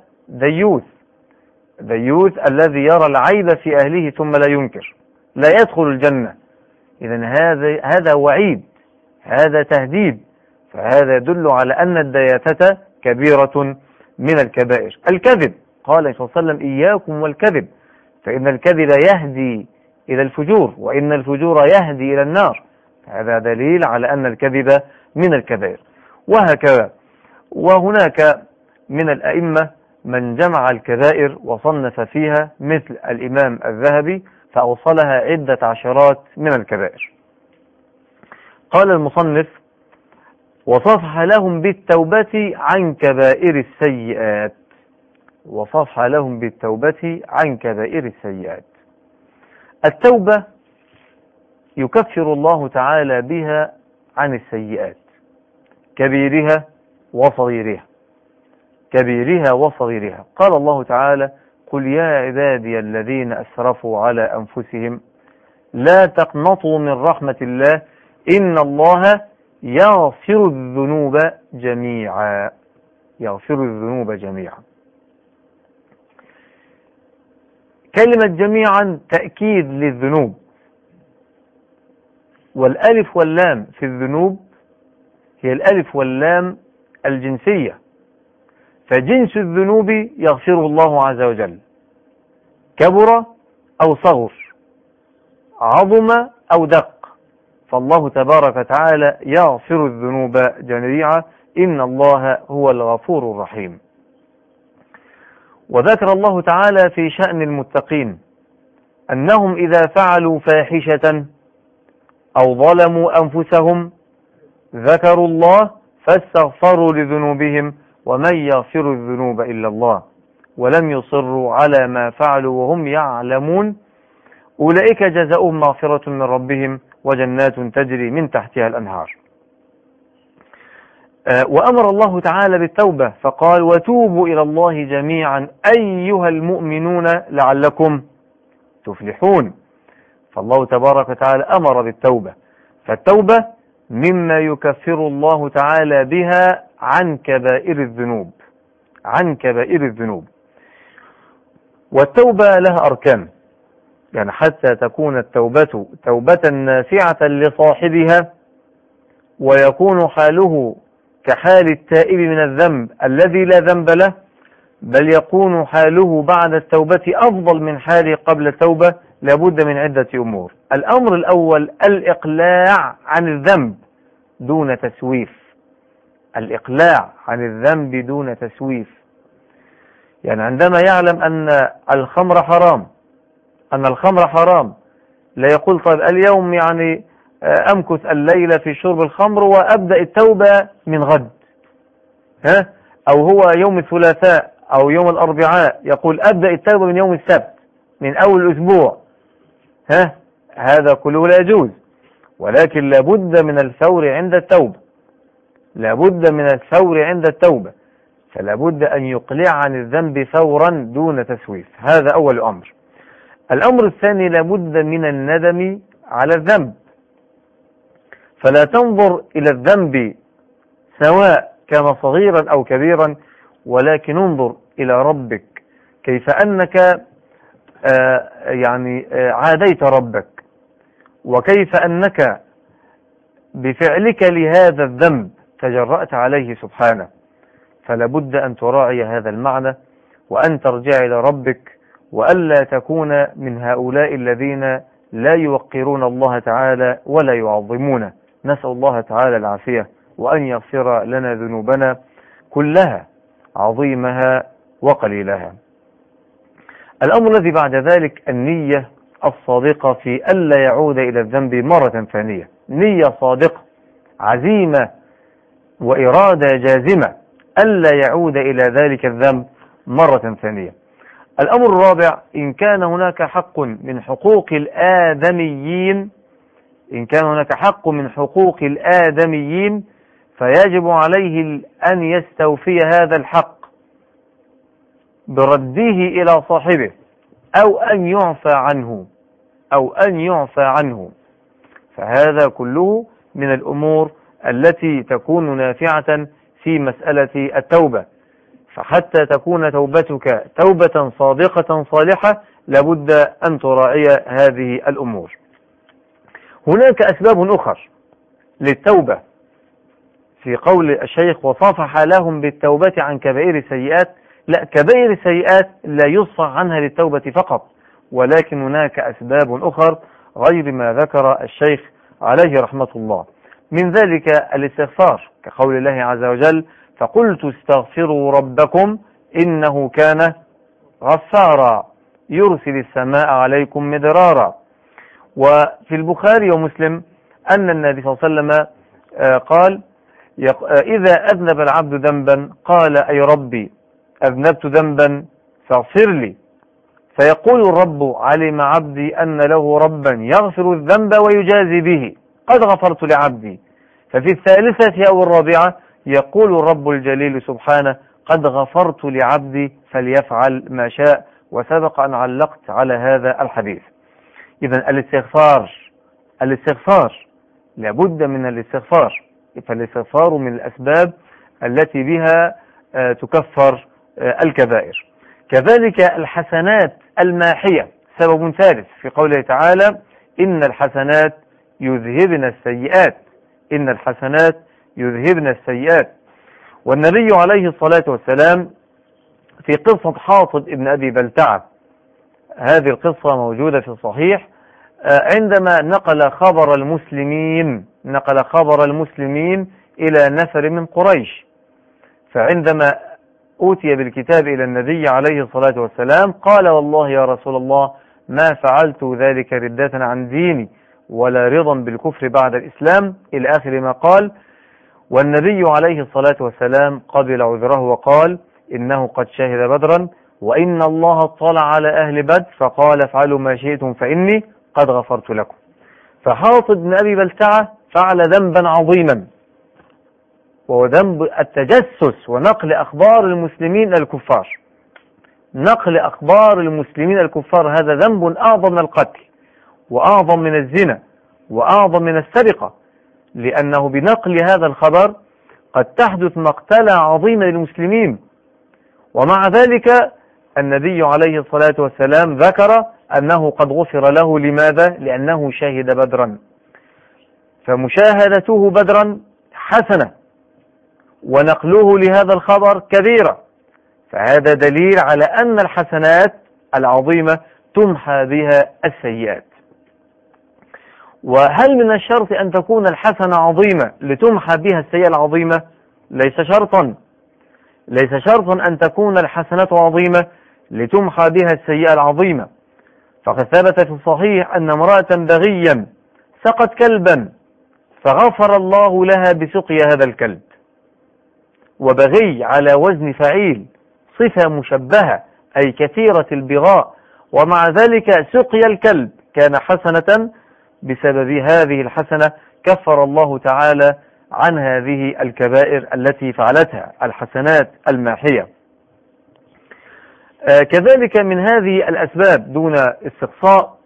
ديوث الذي يرى العيب في أهله ثم لا ينكر، لا يدخل الجنة. إذن هذا وعيد، هذا تهديد، فهذا يدل على أن الدياثة كبيرة من الكبائر. الكذب: قال صلى الله عليه وسلم إياكم والكذب فإن الكذب يهدي إلى الفجور وإن الفجور يهدي إلى النار. هذا دليل على أن الكذب من الكبائر. وهكذا وهناك من الأئمة من جمع الكبائر وصنف فيها مثل الإمام الذهبي فأوصلها عدة عشرات من الكبائر. قال المصنف وصفح لهم بالتوبة عن كبائر السيئات. وصفح لهم بالتوبة عن كبائر السيئات. التوبة يكفر الله تعالى بها عن السيئات كبيرها وصغيرها كبيرها وصغيرها. قال الله تعالى قل يا عبادي الذين أسرفوا على أنفسهم لا تقنطوا من رحمة الله إن الله يغفر الذنوب جميعا. يغفر الذنوب جميعا. كلمة جميعا تأكيد للذنوب، والألف واللام في الذنوب هي الألف واللام الجنسية، فجنس الذنوب يغفره الله عز وجل كبر أو صغر عظم أو دق، فالله تبارك وتعالى يغفر الذنوب جميعا إن الله هو الغفور الرحيم. وذكر الله تعالى في شأن المتقين أنهم إذا فعلوا فاحشة أو ظلموا أنفسهم ذكروا الله فاستغفروا لذنوبهم ومن يغفر الذنوب إلا الله ولم يصروا على ما فعلوا وهم يعلمون أولئك جزاؤهم مغفرة من ربهم وجنات تجري من تحتها الأنهار. وأمر الله تعالى بالتوبة فقال وتوبوا إلى الله جميعا أيها المؤمنون لعلكم تفلحون. فالله تبارك وتعالى أمر بالتوبة، فالتوبة مما يكفر الله تعالى بها عن كبائر الذنوب عن كبائر الذنوب. والتوبة لها أركان، يعني حتى تكون التوبة توبة نافعة لصاحبها ويكون حاله كحال التائب من الذنب الذي لا ذنب له، بل يكون حاله بعد التوبة أفضل من حاله قبل التوبة، لابد من عدة أمور. الأمر الأول الإقلاع عن الذنب دون تسويف. الإقلاع عن الذنب دون تسويف، يعني عندما يعلم أن الخمر حرام لا يقول طيب اليوم يعني أمكث الليلة في شرب الخمر وأبدأ التوبة من غد، أو هو يوم الثلاثاء أو يوم الأربعاء يقول أبدأ التوبة من يوم السبت من أول الأسبوع، هذا كله لا يجوز. ولكن لابد من الثور عند التوبة، لابد من الثور عند التوبة، فلابد أن يقلع عن الذنب ثورا دون تسويف. هذا أول أمر. الأمر الثاني لابد من الندم على الذنب، فلا تنظر إلى الذنب سواء كان صغيرا أو كبيرا، ولكن انظر إلى ربك كيف أنك عاديت ربك، وكيف أنك بفعلك لهذا الذنب تجرأت عليه سبحانه. فلا بد أن تراعي هذا المعنى وأن ترجع إلى ربك، وألا تكون من هؤلاء الذين لا يوقرون الله تعالى ولا يعظمونه. نسأل الله تعالى العافية وأن يغفر لنا ذنوبنا كلها عظيمها وقليلها. الأمر الذي بعد ذلك النية الصادقة في ألا يعود إلى الذنب مرة ثانية، نية صادقة عزيمة وإرادة جازمة ألا يعود إلى ذلك الذنب مرة ثانية. الأمر الرابع إن كان هناك حق من حقوق الآدميين فيجب عليه أن يستوفي هذا الحق برده إلى صاحبه أو أن يعفى عنه فهذا كله من الأمور التي تكون نافعة في مسألة التوبة. فحتى تكون توبتك توبة صادقة صالحة لابد أن تراعي هذه الأمور. هناك أسباب أخرى للتوبة في قول الشيخ وصافح لهم بالتوبة عن كبائر السيئات، لا، كبائر السيئات لا يصفح عنها للتوبة فقط، ولكن هناك أسباب أخرى غير ما ذكر الشيخ عليه رحمة الله. من ذلك الاستغفار، كقول الله عز وجل: فقلت استغفروا ربكم إنه كان غفارا يرسل السماء عليكم مدرارا. وفي البخاري ومسلم أن النبي صلى الله عليه وسلم قال: إذا أذنب العبد ذنبا قال: أي ربي أذنبت ذنبا فاغفر لي، فيقول الرب: علم عبدي أن له ربا يغفر الذنب ويجازي به، قد غفرت لعبدي. ففي الثالثة أو الرابعة يقول الرب الجليل سبحانه: قد غفرت لعبدي فليفعل ما شاء. وسبق أن علقت على هذا الحديث. إذن الاستغفار لابد من الاستغفار، فالاستغفار من الأسباب التي بها تكفر الكبائر. كذلك الحسنات الماحية سبب ثالث، في قوله تعالى: إن الحسنات يذهبن السيئات، إن الحسنات يذهبن السيئات. والنبي عليه الصلاة والسلام في قصة حاطب ابن أبي بلتعة، هذه القصة موجودة في الصحيح، عندما نقل خبر المسلمين إلى نفر من قريش، فعندما أوتي بالكتاب إلى النبي عليه الصلاة والسلام قال: والله يا رسول الله ما فعلت ذلك ردة عن ديني ولا رضا بالكفر بعد الإسلام، إلى آخر ما قال. والنبي عليه الصلاة والسلام قبل عذره وقال: إنه قد شهد بدرا، وإن الله اطلع على أهل بدر فقال: افعلوا ما شئتم فإني قد غفرت لكم. فحاطب بن أبي بلتعة فعل ذنبا عظيما، وهو ذنب التجسس ونقل أخبار المسلمين الكفار. نقل أخبار المسلمين الكفار هذا ذنب أعظم من القتل، وأعظم من الزنا، وأعظم من السرقة، لأنه بنقل هذا الخبر قد تحدث مقتلة عظيمة للمسلمين. ومع ذلك النبي عليه الصلاة والسلام ذكر أنه قد غفر له. لماذا؟ لأنه شهد بدرا، فمشاهدته بدرا حسنة، ونقله لهذا الخبر كبيرة، فهذا دليل على أن الحسنات العظيمة تمحى بها السيئات. وهل من الشرط أن تكون الحسنة عظيمة لتمحى بها السيئة العظيمة؟ ليس شرطا أن تكون الحسنة عظيمة لتمحى بها السيئة العظيمة. فقد ثبت في الصحيح أن امرأة بغيا سقت كلبا فغفر الله لها بسقيا هذا الكلب. وبغي على وزن فعيل، صفة مشبهة أي كثيرة البغاء، ومع ذلك سقي الكلب كان حسنة، بسبب هذه الحسنة كفر الله تعالى عن هذه الكبائر التي فعلتها، الحسنات الماحية. كذلك من هذه الأسباب دون استقصاء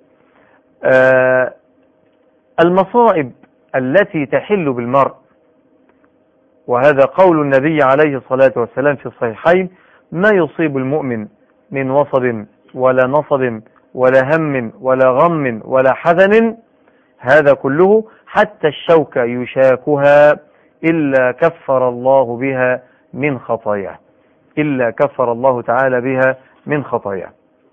المصائب التي تحل بالمرء، وهذا قول النبي عليه الصلاة والسلام في الصحيحين: ما يصيب المؤمن من وصب ولا نصب ولا هم ولا غم ولا حزن، هذا كله حتى الشوكة يشاكها إلا كفر الله بها من خطاياه، إلا كفر الله تعالى بها من خطاياه.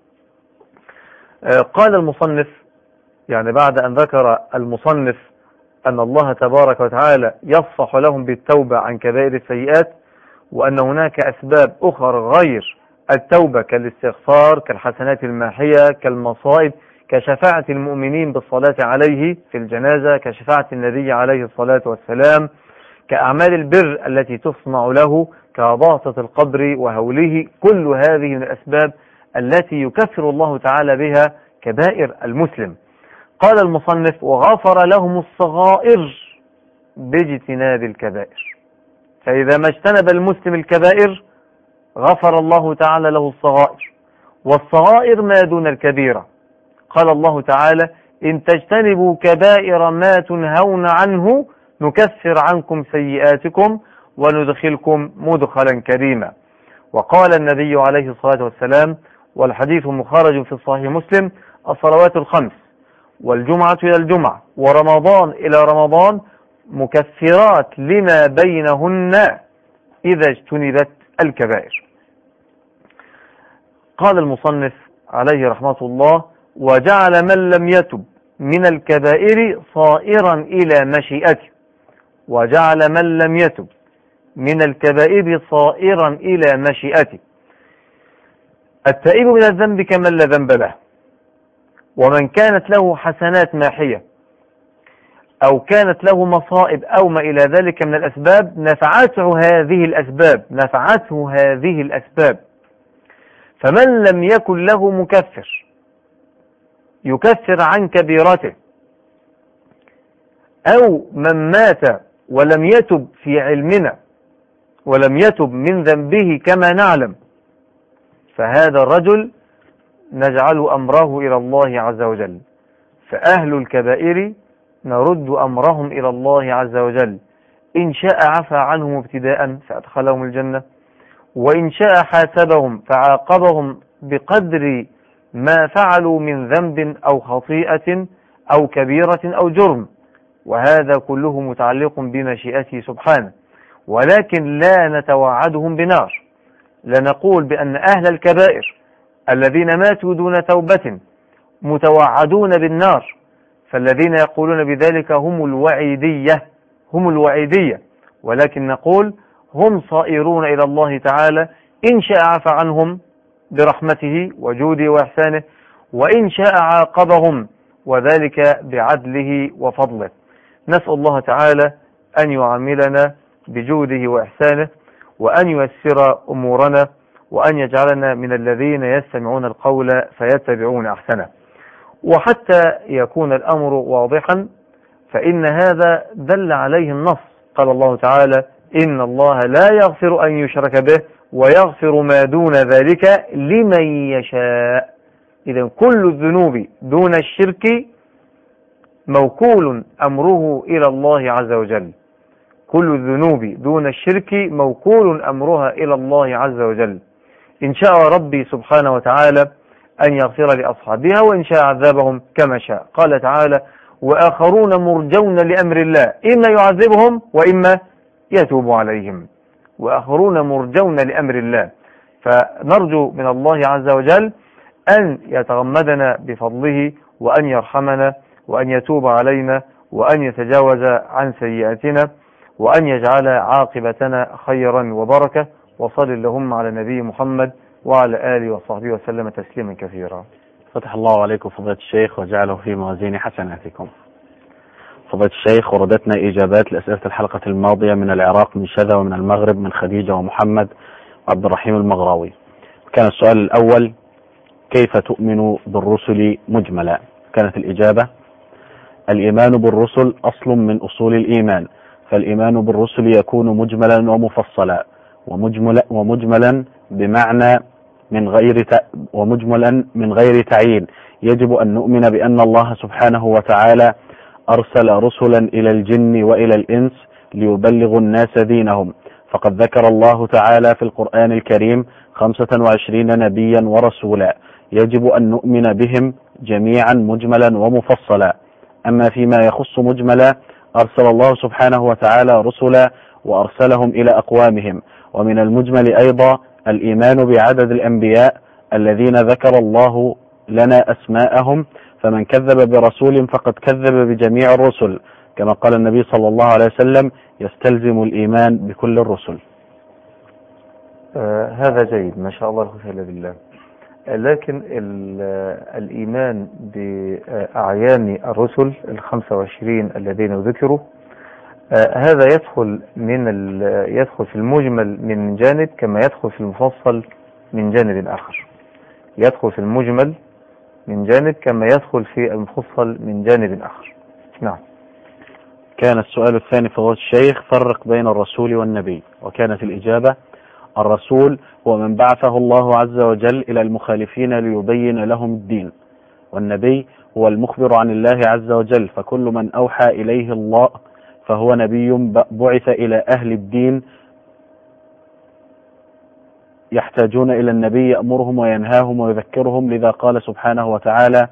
قال المصنف، يعني بعد أن ذكر المصنف أن الله تبارك وتعالى يصفح لهم بالتوبة عن كبائر السيئات، وأن هناك أسباب أخرى غير التوبة كالاستغفار، كالحسنات الماحية، كالمصائب، كشفاعة المؤمنين بالصلاة عليه في الجنازة، كشفاعة النبي عليه الصلاة والسلام، كأعمال البر التي تصنع له، كباسطة القبر وهوله. كل هذه من الأسباب التي يكفر الله تعالى بها كبائر المسلم. قال المصنف: وغفر لهم الصغائر باجتناب الكبائر. فإذا ما اجتنب المسلم الكبائر غفر الله تعالى له الصغائر، والصغائر ما دون الكبيرة. قال الله تعالى: إن تجتنبوا كبائر ما تنهون عنه نكفر عنكم سيئاتكم وندخلكم مدخلا كريما. وقال النبي عليه الصلاة والسلام، والحديث مخرج في صحيح مسلم: الصلوات الخمس والجمعة إلى الجمعة ورمضان إلى رمضان مكفرات لما بينهن إذا اجتنبت الكبائر. قال المصنف عليه رحمة الله: وجعل من لم يتب من الكبائر صائرا إلى مشيئته. وجعل من لم يتب من الكبائر صائرا إلى مشيئته. التائب من الذنب كمن لا ذنب له، ومن كانت له حسنات ماحية أو كانت له مصائب أو ما إلى ذلك من الأسباب نفعته هذه الأسباب. فمن لم يكن له مكفر يكفر عن كبيرته، أو من مات ولم يتب في علمنا ولم يتب من ذنبه كما نعلم، فهذا الرجل نجعل أمره إلى الله عز وجل. فأهل الكبائر نرد أمرهم إلى الله عز وجل، إن شاء عفى عنهم ابتداء فأدخلهم الجنة، وإن شاء حاسبهم فعاقبهم بقدر ما فعلوا من ذنب أو خطيئة أو كبيرة أو جرم، وهذا كله متعلق بمشيئته سبحانه. ولكن لا نتوعدهم بنار، لا نقول بأن أهل الكبائر الذين ماتوا دون توبة متوعدون بالنار، فالذين يقولون بذلك هم الوعيدية، ولكن نقول هم صائرون إلى الله تعالى، إن شاء عفى عنهم برحمته وجوده وإحسانه، وإن شاء عاقبهم وذلك بعدله وفضله. نسأل الله تعالى أن يعاملنا بجوده وإحسانه، وأن ييسر أمورنا، وأن يجعلنا من الذين يستمعون القول فيتبعون أحسنه. وحتى يكون الأمر واضحا، فإن هذا دل عليه النص. قال الله تعالى: إن الله لا يغفر أن يشرك به ويغفر ما دون ذلك لمن يشاء. إذن كل الذنوب دون الشرك موكول أمره إلى الله عز وجل. كل الذنوب دون الشرك موكول أمرها إلى الله عز وجل. إن شاء ربي سبحانه وتعالى أن يغفر لأصحابها، وإن شاء عذابهم كما شاء. قال تعالى: وآخرون مرجون لأمر الله إما يعذبهم وإما يتوب عليهم. وآخرون مرجون لأمر الله. فنرجو من الله عز وجل أن يتغمدنا بفضله، وأن يرحمنا، وأن يتوب علينا، وأن يتجاوز عن سيئاتنا، وأن يجعل عاقبتنا خيرا وبركة. وصل اللهم على نبي محمد وعلى آله وصحبه وسلم تسليما كثيرا. فتح الله عليكم فضيلة الشيخ وجعله في موازين حسناتكم. فضيلة الشيخ، وردتنا إجابات لأسئلة الحلقة الماضية من العراق، من شذا، ومن المغرب، من خديجة ومحمد وعبد الرحيم المغراوي. كان السؤال الأول: كيف تؤمن بالرسل مجملا؟ كانت الإجابة: الإيمان بالرسل أصل من أصول الإيمان، فالإيمان بالرسل يكون مجملا ومفصلا. ومجملا بمعنى ومجملا من غير تعيين. يجب أن نؤمن بأن الله سبحانه وتعالى أرسل رسلا إلى الجن وإلى الإنس ليبلغوا الناس دينهم، فقد ذكر الله تعالى في القرآن الكريم 25 نبيا ورسولا. يجب أن نؤمن بهم جميعا مجملا ومفصلا. أما فيما يخص مجملا، أرسل الله سبحانه وتعالى رسلا وأرسلهم إلى أقوامهم. ومن المجمل أيضا الإيمان بعدد الأنبياء الذين ذكر الله لنا أسماءهم، فمن كذب برسول فقد كذب بجميع الرسل، كما قال النبي صلى الله عليه وسلم: يستلزم الإيمان بكل الرسل. هذا جيد ما شاء الله، لا قوة إلا بالله. لكن الإيمان بأعيان الرسل 25 الذين ذكروا، هذا يدخل في المجمل من جانب، كما يدخل في المفصل من جانب آخر. يدخل في المجمل من جانب كما يدخل في المفصل من جانب آخر. نعم. كان السؤال الثاني فضيلة الشيخ: فرق بين الرسول والنبي. وكانت الإجابة: الرسول هو من بعثه الله عز وجل إلى المخالفين ليبين لهم الدين، والنبي هو المخبر عن الله عز وجل، فكل من أوحى إليه الله فهو نبي بعث إلى أهل الدين يحتاجون إلى النبي يأمرهم وينهاهم ويذكرهم. لذا قال سبحانه وتعالى،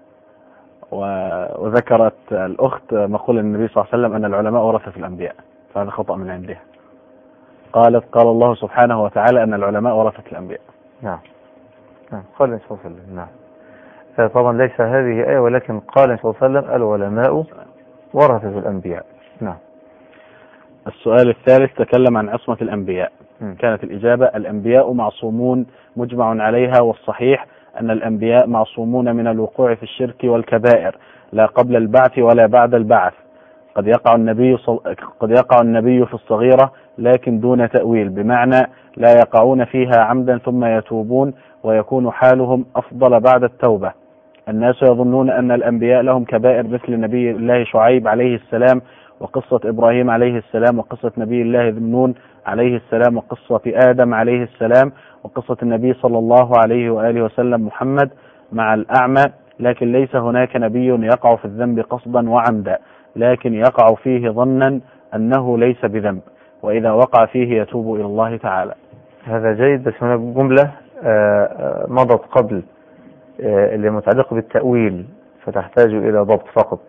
وذكرت الأخت مقول النبي صلى الله عليه وسلم أن العلماء ورثة الأنبياء، فهذا خطأ من عندها. قال الله سبحانه وتعالى أن العلماء ورثة الأنبياء. نعم. قال النبي صلى الله عليه وسلم. نعم. طبعا ليس هذه آية، ولكن قال النبي صلى الله عليه وسلم العلماء ورثة الأنبياء. نعم. السؤال الثالث تكلم عن عصمة الأنبياء. كانت الإجابة: الأنبياء معصومون مجمع عليها، والصحيح أن الأنبياء معصومون من الوقوع في الشرك والكبائر، لا قبل البعث ولا بعد البعث. قد يقع النبي في الصغيرة لكن دون تأويل، بمعنى لا يقعون فيها عمدا ثم يتوبون ويكون حالهم أفضل بعد التوبة. الناس يظنون أن الأنبياء لهم كبائر مثل نبي الله شعيب عليه السلام، وقصة إبراهيم عليه السلام، وقصة نبي الله ذنون عليه السلام، وقصة آدم عليه السلام، وقصة النبي صلى الله عليه وآله وسلم محمد مع الأعمى. لكن ليس هناك نبي يقع في الذنب قصدا وعمدا، لكن يقع فيه ظنا أنه ليس بذنب، وإذا وقع فيه يتوب إلى الله تعالى. هذا جيد، بس هناك جملة مضت قبل اللي متعلقة بالتأويل فتحتاج إلى ضبط فقط.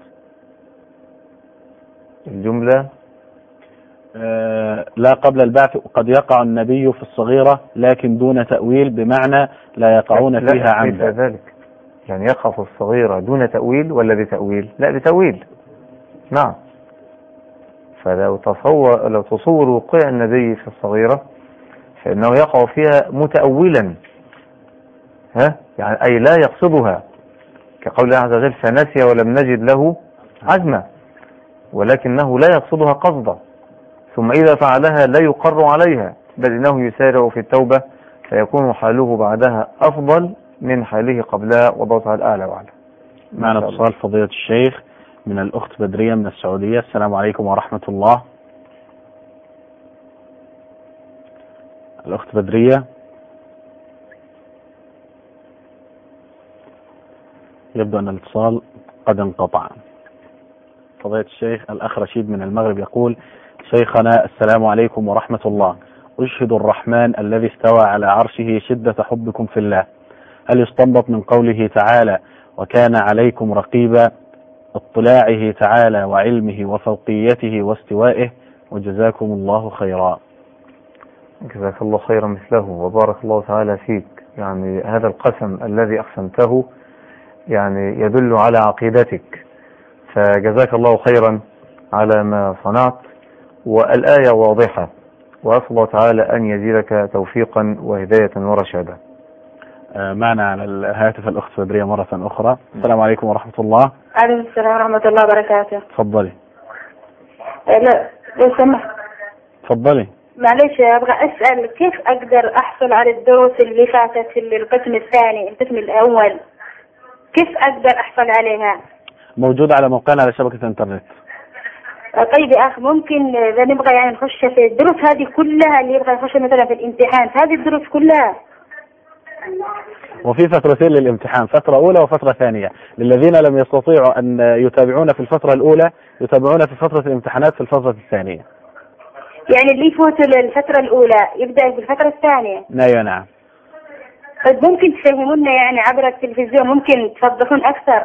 الجملة لا قبل البعث قد يقع النبي في الصغيرة لكن دون تأويل، بمعنى لا يقعون فيها عمدا. ذلك يعني يقع في الصغيرة دون تأويل ولا بتأويل؟ لا، بتأويل. نعم. فلو تصور وقوع النبي في الصغيرة فإنه يقع فيها متأولا، يعني أي لا يقصدها، كقول الله عز وجل: فنسي ولم نجد له عزما، ولكنه لا يقصدها قصدا، ثم إذا فعلها لا يقر عليها، بل إنه يسارع في التوبة فيكون حاله بعدها أفضل من حاله قبلها، والله تعالى أعلى وأعلم. معنا اتصال فضيلة الشيخ من الأخت بدرية من السعودية. السلام عليكم ورحمة الله. الأخت بدرية، يبدو أن الاتصال قد انقطع. فضيلة الشيخ الأخ رشيد من المغرب يقول: شيخنا السلام عليكم ورحمة الله، أشهد الرحمن الذي استوى على عرشه شدة حبكم في الله، هل يستنبط من قوله تعالى: وكان عليكم رقيبا، اطلاعه تعالى وعلمه وفوقيته واستوائه؟ وجزاكم الله خيرا. جزاك الله خيرا مثله، وبارك الله تعالى فيك. يعني هذا القسم الذي أقسمته يعني يدل على عقيدتك، فجزاك الله خيرا على ما صنعت، والآية واضحة، وأسأل الله تعالى أن يزيدك توفيقا وهداية ورشادا. معنا على الهاتف الأخت بدرية مرة أخرى. السلام عليكم ورحمة الله. عليكم السلام ورحمة الله وبركاته. تفضلي. لا لو سمحت. تفضلي. معلش أبغى أسأل كيف أقدر أحصل على الدروس اللي فاتت في القسم الثاني، القسم الأول، كيف أقدر أحصل عليها؟ موجودة على موقعنا على شبكة الإنترنت. طيب يا أخ، ممكن إذا نبغى يعني نخش في الدروس هذه كلها، اللي يبغى يخش مثلا في الامتحان هذه الدروس كلها؟ وفي فترتين للامتحان، فترة أولى وفترة ثانية. للذين لم يستطيعوا أن يتابعون في الفترة الأولى يتابعون في فترة الامتحانات في الفترة الثانية. يعني اللي يفوت الفترة الأولى يبدأ في الفترة الثانية؟ أيوة نعم. طيب ممكن تفهمونا يعني عبر التلفزيون، ممكن توضحون أكثر؟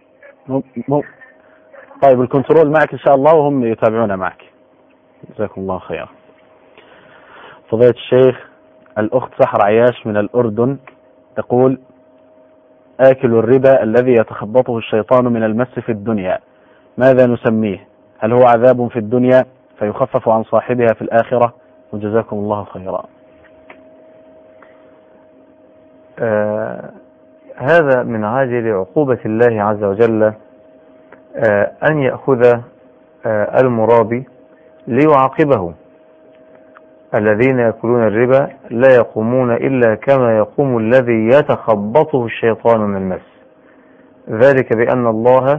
طيب الكنترول معك إن شاء الله وهم يتابعون معك. جزاكم الله خيرا. فضيلة الشيخ الأخت سحر عياش من الأردن تقول: آكل الربا الذي يتخبطه الشيطان من المس في الدنيا ماذا نسميه؟ هل هو عذاب في الدنيا فيخفف عن صاحبها في الآخرة؟ وجزاكم الله خيرا. هذا من عاجل عقوبة الله عز وجل، أن يأخذ المرابي ليعاقبه. الذين يأكلون الربا لا يقومون إلا كما يقوم الذي يتخبطه الشيطان من المس، ذلك بأن الله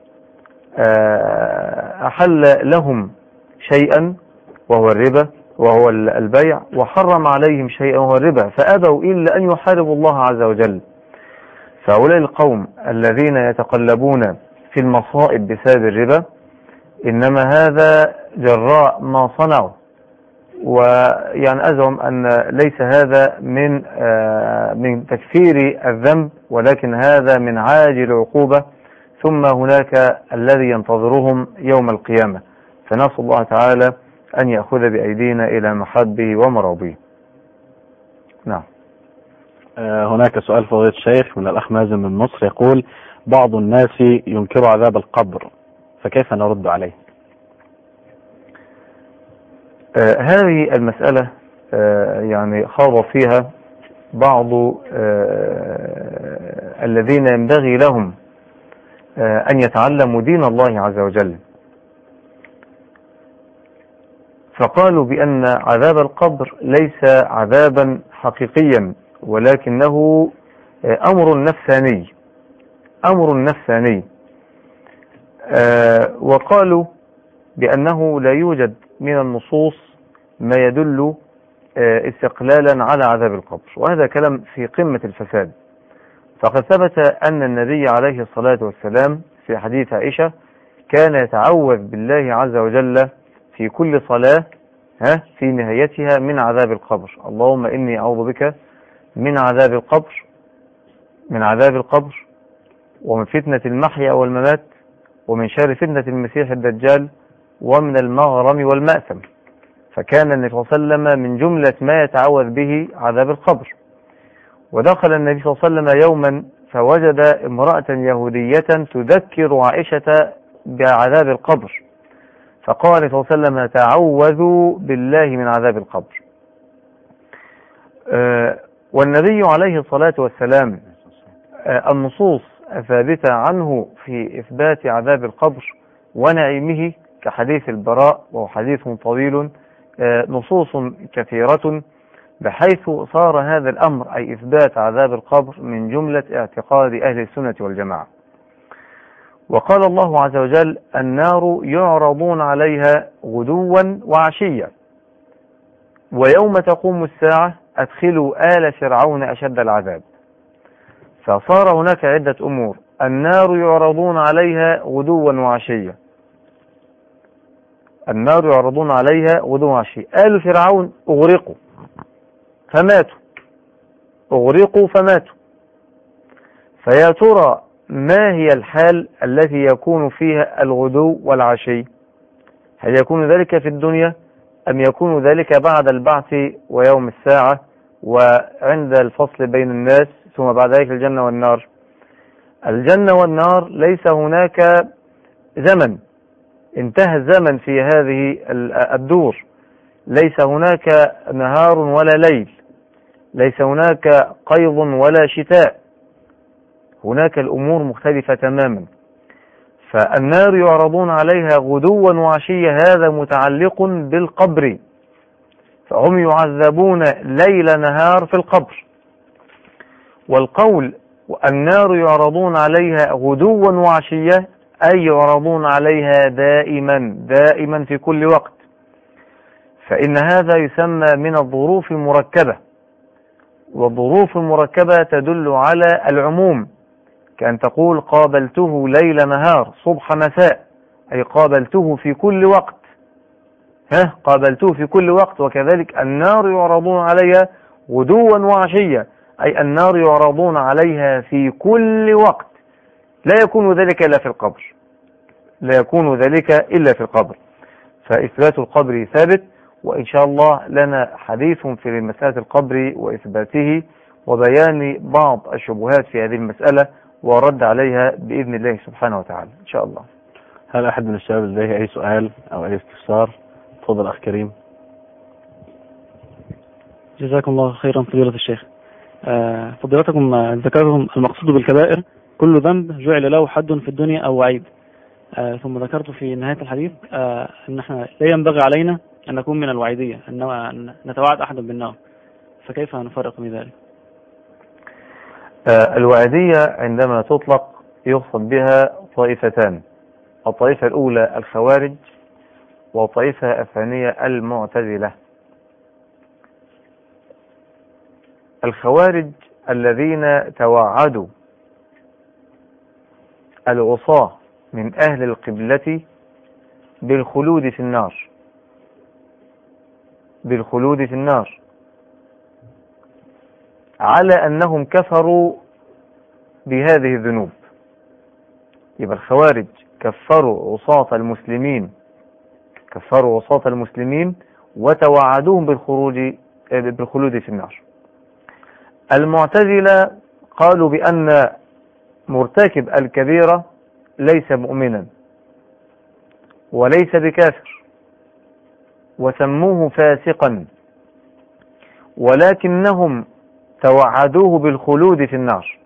أحل لهم شيئا وهو الربا وهو البيع، وحرم عليهم شيئا وهو الربا، فأبوا إلا أن يحاربوا الله عز وجل. فهؤلاء القوم الذين يتقلبون في المصائب بسبب الربا إنما هذا جراء ما صنعوا، ويعني أزعم أن ليس هذا من تكفير الذنب، ولكن هذا من عاجل عقوبة، ثم هناك الذي ينتظرهم يوم القيامة. فنسأل الله تعالى أن يأخذ بأيدينا إلى محبه ومراضيه. نعم. هناك سؤال فضيلة الشيخ من الأخ مازن من مصر، يقول: بعض الناس ينكر عذاب القبر، فكيف نرد عليه؟ هذه المسألة يعني خاض فيها بعض الذين ينبغي لهم أن يتعلموا دين الله عز وجل، فقالوا بأن عذاب القبر ليس عذابا حقيقيا، ولكنه أمر نفساني، وقالوا بأنه لا يوجد من النصوص ما يدل استقلالا على عذاب القبر، وهذا كلام في قمة الفساد. فقد ثبت أن النبي عليه الصلاة والسلام في حديث عائشة كان يتعوذ بالله عز وجل في كل صلاة في نهايتها من عذاب القبر: اللهم إني أعوذ بك من عذاب القبر ومن فتنة المحيا والممات ومن شر فتنة المسيح الدجال ومن المغرم والمأثم. فكان النبي صلى الله عليه وسلم من جملة ما يتعوذ به عذاب القبر. ودخل النبي صلى الله عليه وسلم يوما فوجد امرأة يهودية تذكر عائشة بعذاب القبر، فقال صلى الله عليه وسلم: تعوذوا بالله من عذاب القبر. والنبي عليه الصلاة والسلام النصوص الثابتة عنه في إثبات عذاب القبر ونعيمه كحديث البراء، وهو حديث طويل، نصوص كثيرة، بحيث صار هذا الأمر أي إثبات عذاب القبر من جملة اعتقاد أهل السنة والجماعة. وقال الله عز وجل: النار يعرضون عليها غدوا وعشيا ويوم تقوم الساعة أدخلوا آل فرعون أشد العذاب. فصار هناك عدة أمور: النار يعرضون عليها غدوا وعشيا، النار يعرضون عليها غدوا وعشيا. آل فرعون أغرقوا فماتوا. فيا ترى ما هي الحال التي يكون فيها الغدو والعشي؟ هل يكون ذلك في الدنيا أم يكون ذلك بعد البعث ويوم الساعة وعند الفصل بين الناس ثم بعد ذلك الجنة والنار؟ الجنة والنار ليس هناك زمن، انتهى الزمن في هذه الدور، ليس هناك نهار ولا ليل، ليس هناك قيض ولا شتاء، هناك الأمور مختلفة تماما. فالنار يعرضون عليها غدوا وعشيا، هذا متعلق بالقبر، فهم يعذبون ليل نهار في القبر. والقول النار يعرضون عليها غدوا وعشيا أي يعرضون عليها دائما في كل وقت، فإن هذا يسمى من الظروف المركبة، والظروف المركبة تدل على العموم، كأن تقول قابلته ليل نهار صبح مساء، أي قابلته في كل وقت، قابلته في كل وقت. وكذلك النار يعرضون عليها غدوا وعشيا، أي النار يعرضون عليها في كل وقت، لا يكون ذلك إلا في القبر، فإثبات القبر ثابت، وإن شاء الله لنا حديث في مسألة القبر وإثباته وبيان بعض الشبهات في هذه المسألة ورد عليها بإذن الله سبحانه وتعالى إن شاء الله. هل أحد من الشباب لديه أي سؤال أو أي استفسار؟ تفضل أخ كريم. جزاكم الله خيرا فضيلة الشيخ. فضيلتكم ذكرتم المقصود بالكبائر كل ذنب جعل له حد في الدنيا أو وعيد، ثم ذكرت في نهاية الحديث أن احنا لا ينبغي علينا أن نكون من الوعيدية، أن نتوعد أحدا بالنار، فكيف نفرق من ذلك؟ الوعيدية عندما تطلق يقصد بها طائفتان: الطائفة الأولى الخوارج، والطائفة الثانية المعتزلة. الخوارج الذين توعدوا العصاة من أهل القبلة بالخلود في النار على أنهم كفروا بهذه الذنوب. يبقى الخوارج كفروا عصاة المسلمين وتوعدوهم بالخلود في النار. المعتزلة قالوا بأن مرتكب الكبيرة ليس مؤمنا وليس بكافر، وسموه فاسقا، ولكنهم توعدوه بالخلود في النار.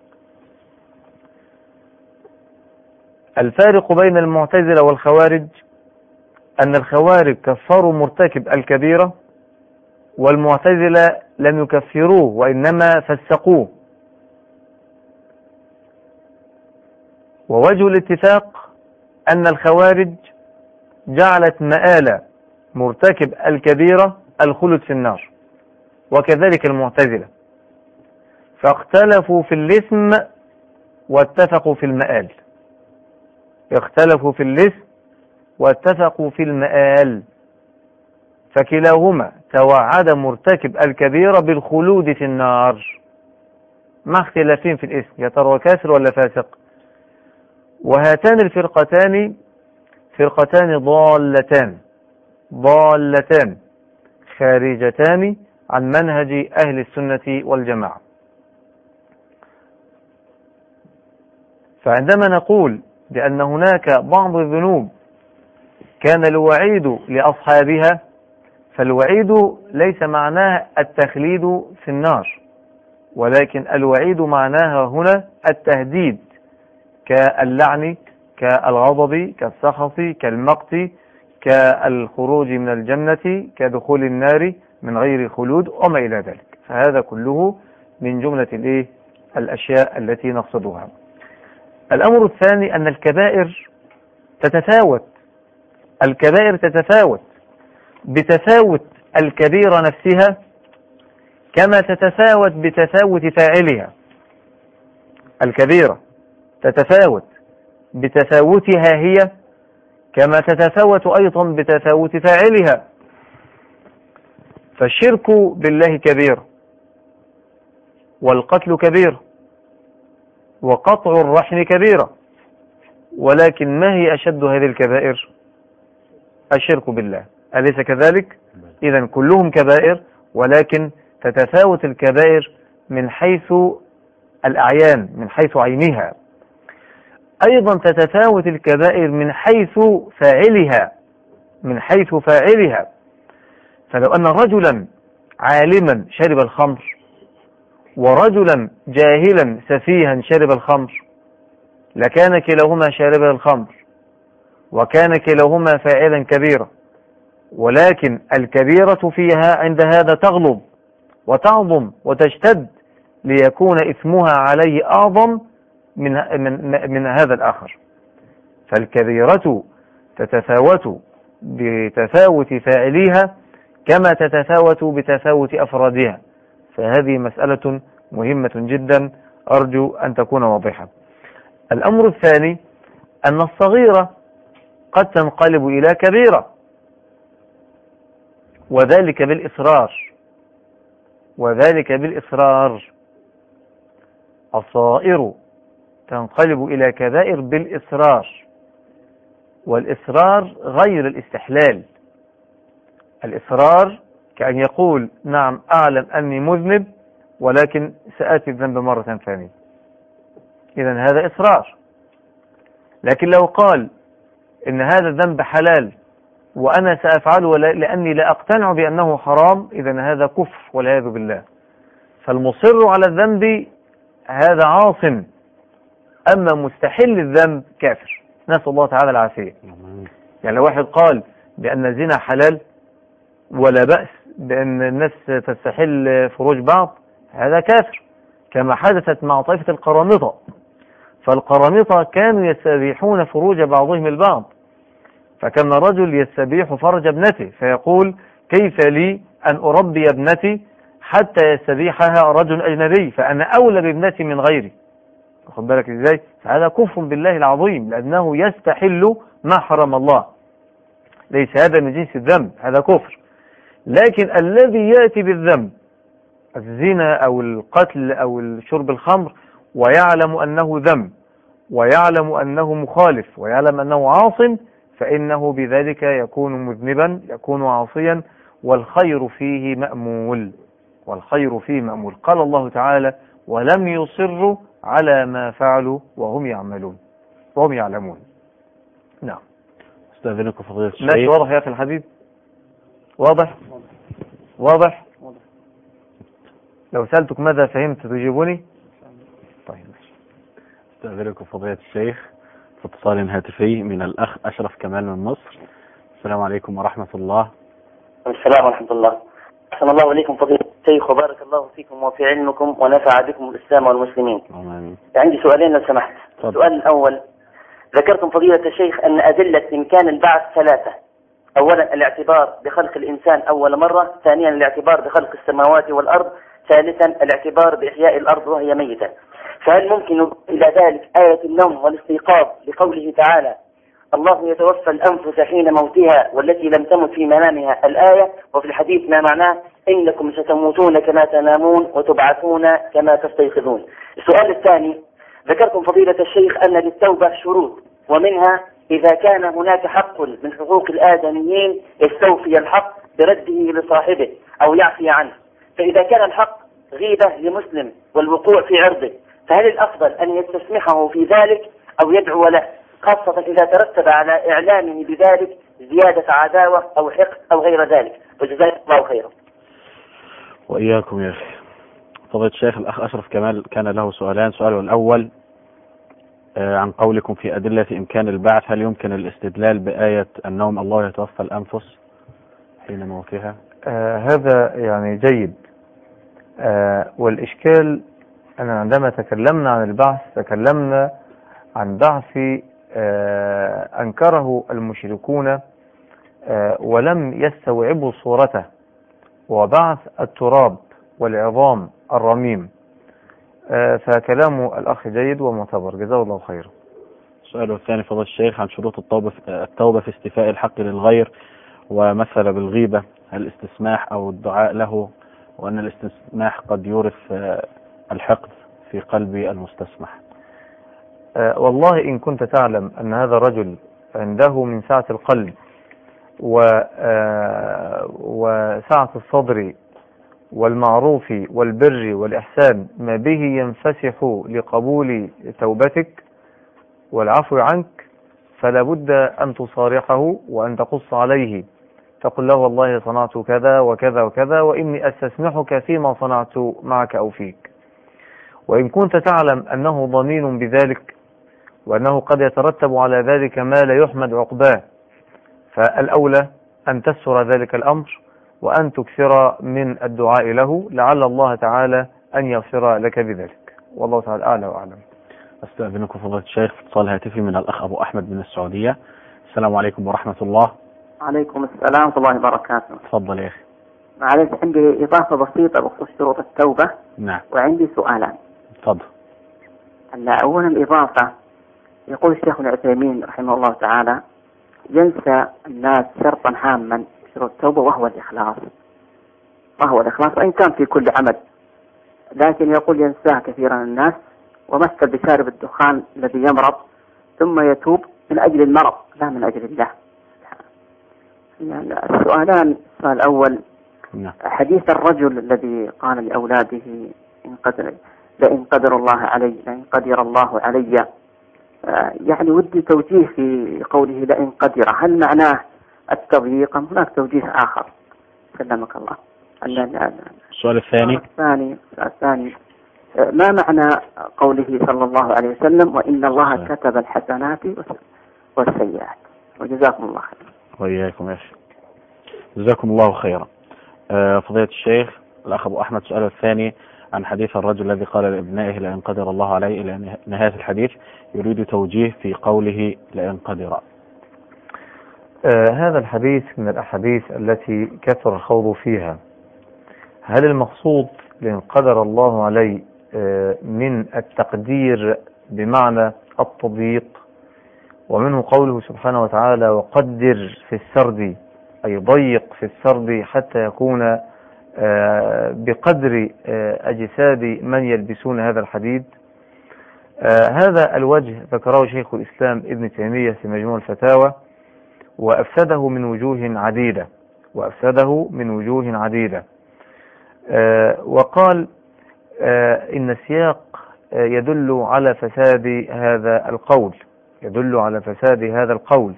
الفارق بين المعتزلة والخوارج أن الخوارج كفروا مرتكب الكبيرة، والمعتزلة لم يكفروه وإنما فسقوه. ووجه الاتفاق أن الخوارج جعلت مآل مرتكب الكبيرة الخلد في النار، وكذلك المعتزلة، فاختلفوا في الاسم واتفقوا في المآل. اختلفوا في الاسم واتفقوا في المآل، فكلاهما توعد مرتكب الكبيرة بالخلود في النار مع اختلافين في الاسم، يا ترى كافر ولا فاسق. وهاتان الفرقتان فرقتان ضالتان خارجتان عن منهج أهل السنة والجماعة. فعندما نقول بأن هناك بعض الذنوب كان الوعيد لأصحابها، فالوعيد ليس معناه التخليد في النار، ولكن الوعيد معناها هنا التهديد، كاللعن، كالغضب، كالسخط، كالمقت، كالخروج من الجنة، كدخول النار من غير خلود وما إلى ذلك. فهذا كله من جملة الأشياء التي نقصدها. الأمر الثاني أن الكبائر تتفاوت. الكبائر تتفاوت بتفاوت الكبيرة نفسها، كما تتفاوت بتفاوت فاعلها. الكبيرة تتفاوت بتفاوتها هي، كما تتفاوت أيضا بتفاوت فاعلها. فالشرك بالله كبير، والقتل كبير، وقطع الرحم كبيرة، ولكن ما هي أشد هذه الكبائر؟ الشرك بالله، أليس كذلك؟ إذن كلهم كبائر، ولكن تتفاوت الكبائر من حيث الأعيان، من حيث عينها. أيضا تتفاوت الكبائر من حيث فاعلها. فلو أن رجلا عالما شرب الخمر، ورجلا جاهلا سفيها شرب الخمر، لكان كلاهما شارب الخمر، وكان كلاهما فاعلا كبيرة، ولكن الكبيرة فيها عند هذا تغلب وتعظم وتشتد، ليكون إثمها عليه أعظم من هذا الآخر. فالكبيرة تتفاوت بتفاوت فاعليها كما تتفاوت بتفاوت أفرادها. فهذه مسألة مهمة جدا، أرجو أن تكون واضحة. الأمر الثاني أن الصغيرة قد تنقلب إلى كبيرة، وذلك بالإصرار. الصغائر تنقلب إلى كبائر بالإصرار، والإصرار غير الاستحلال. الإصرار كأن يقول نعم أعلم أني مذنب، ولكن سآتي الذنب مرة ثانية، إذن هذا إصرار. لكن لو قال إن هذا الذنب حلال وأنا سأفعله لأني لا أقتنع بأنه حرام، إذن هذا كفر والعياذ بالله. فالمصر على الذنب هذا عاص، أما مستحل الذنب كافر، نسأل الله تعالى العافية. يعني لو واحد قال بأن الزنا حلال ولا بأس بأن الناس تستحل فروج بعض، هذا كافر، كما حدثت مع طائفة القرامطة. فالقرامطة كانوا يستبيحون فروج بعضهم البعض، فكان رجل يستبيح فرج ابنته فيقول كيف لي أن أربي ابنتي حتى يستبيحها رجل أجنبي، فأنا أولى بابنتي من غيري. واخد بالك إزاي؟ فهذا كفر بالله العظيم، لأنه يستحل ما حرم الله، ليس هذا من جنس الذنب، هذا كفر. لكن الذي يأتي بالذنب، الزنا أو القتل أو شرب الخمر، ويعلم أنه ذنب، ويعلم أنه مخالف، ويعلم أنه عاص، فإنه بذلك يكون مذنبا، يكون عاصيا، والخير فيه مأمول. والخير فيه مأمول. قال الله تعالى: ولم يصروا على ما فعلوا وهم يعلمون. نعم. استاذنكم فضيلة الشيخ. ماشي، واضح يا أخي الحبيب؟ واضح. لو سألتك ماذا فهمت تجيبني؟ طيب ماشي. استاذنكم فضيلة الشيخ في اتصال هاتفي من الأخ أشرف كمال من مصر. السلام عليكم ورحمة الله. السلام ورحمة الله. أحسن الله إليكم فضيلة الشيخ، وبارك الله فيكم وفي علمكم ونفع بكم الإسلام والمسلمين. آمين. عندي سؤالين لو سمحت. السؤال الأول: ذكرتم فضيلة الشيخ أن أدلة إمكان البعث ثلاثة: أولا الاعتبار بخلق الإنسان أول مرة، ثانيا الاعتبار بخلق السماوات والأرض، ثالثا الاعتبار بإحياء الأرض وهي ميتة. فهل ممكن إلى ذلك آية النوم والاستيقاظ لقوله تعالى: الله يتوفى الأنفس حين موتها والتي لم تمت في منامها، الآية، وفي الحديث ما معناه: إنكم ستموتون كما تنامون وتبعثون كما تستيقظون. السؤال الثاني: ذكرتم فضيلة الشيخ أن للتوبة شروط، ومنها إذا كان هناك حق من حقوق الآدميين يستوفي الحق برده لصاحبه أو يعفي عنه. فإذا كان الحق غيبة لمسلم والوقوع في عرضه، فهل الأفضل أن يستسمحه في ذلك أو يدعو له، خاصة إذا ترتب على إعلامه بذلك زيادة عداوة أو حقد أو غير ذلك؟ وجزاك الله خيرا. وإياكم يا أخي. فضيلة الشيخ الأخ أشرف كمال كان له سؤالان. سؤاله الأول عن قولكم في أدلة إمكان البعث، هل يمكن الاستدلال بآية النوم الله يتوفى الأنفس حين موتها؟ هذا يعني جيد. والإشكال أن عندما تكلمنا عن البعث تكلمنا عن بعث أنكره المشركون ولم يستوعبوا صورته، وبعث التراب والعظام الرميم. فكلام الأخ جيد ومعتبر، جزاه الله خيرا. سؤاله الثاني فضل الشيخ عن شروط التوبة في استيفاء الحق للغير، ومثل بالغيبة، هل الاستسماح أو الدعاء له، وأن الاستسماح قد يورث الحقد في قلب المستسمح. والله إن كنت تعلم أن هذا الرجل عنده من سعة القلب وسعة الصدر والمعروف والبر والإحسان ما به ينفسح لقبول توبتك والعفو عنك، فلا بد أن تصارحه وأن تقص عليه، تقول له: والله صنعت كذا وكذا وكذا، وإني أستسمحك فيما صنعت معك أو فيك. وإن كنت تعلم أنه ضنين بذلك وأنه قد يترتب على ذلك ما لا يحمد عقباه، فالأولى أن تسر ذلك الأمر وأن تكثر من الدعاء له، لعل الله تعالى أن يغفر لك بذلك، والله تعالى أعلى وأعلم. أستأذنكم فضيلة الشيخ في اتصال هاتفي من الأخ أبو أحمد من السعودية. السلام عليكم ورحمة الله. عليكم السلام ورحمة الله وبركاته. تفضل يا أخي. معلش عندي إضافة بسيطة بخصوص شروط التوبة. نعم. وعندي سؤالان. تفضل. أولا الإضافة، يقول الشيخ العثيمين رحمه الله تعالى: ينسى الناس شرطا هاما شروط التوبة وهو الإخلاص. وإن كان في كل عمل، لكن يقول ينساه كثيرا الناس، ومثل بشارب الدخان الذي يمرض ثم يتوب من أجل المرض لا من أجل الله. يعني السؤالان: السؤال الأول: حديث الرجل الذي قال لأولاده لئن قدر الله علي، يعني ودي توجيه في قوله لئن قدر، هل معناه التضييق أم هناك توجيه آخر؟ سلمك الله. السؤال الثاني: ما معنى قوله صلى الله عليه وسلم: وإن الله كتب الحسنات والسيئات؟ وجزاكم الله خيرا. وإياكم يا أخي. جزاكم الله خيرا. فضيلة الشيخ الأخ أبو أحمد سؤاله الثاني عن حديث الرجل الذي قال لابنائه لئن قدر الله عليه إلى نهاية الحديث، يريد توجيه في قوله لئن قدر. هذا الحديث من الأحاديث التي كثر الخوض فيها. هل المقصود لئن قدر الله عليه من التقدير بمعنى التضييق، ومنه قوله سبحانه وتعالى: وقدر في السرد، أي ضيق في السرد حتى يكون بقدر أجساد من يلبسون هذا الحديد. هذا الوجه ذكره شيخ الإسلام ابن تيمية في مجموع الفتاوى، وأفسده من وجوه عديدة. وقال إن السياق يدل على فساد هذا القول، يدل على فساد هذا القول،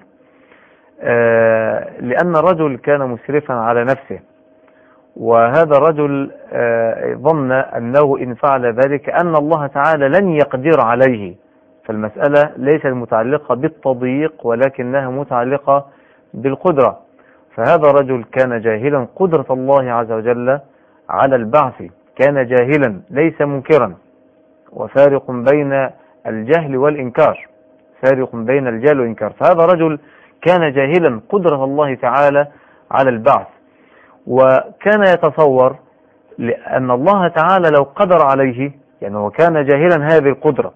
لأن الرجل كان مسرفا على نفسه، وهذا الرجل ظن أنه إن فعل ذلك أن الله تعالى لن يقدر عليه، فالمسألة ليست متعلقة بالتضييق ولكنها متعلقة بالقدرة. فهذا الرجل كان جاهلا قدرة الله عز وجل على البعث، كان جاهلا ليس منكرا، وفارق بين الجهل والإنكار، فارق بين الجهل والإنكار. فهذا رجل كان جاهلا قدرة الله تعالى على البعث، وكان يتصور لأن الله تعالى لو قدر عليه، يعني هو كان جاهلا هذه القدرة،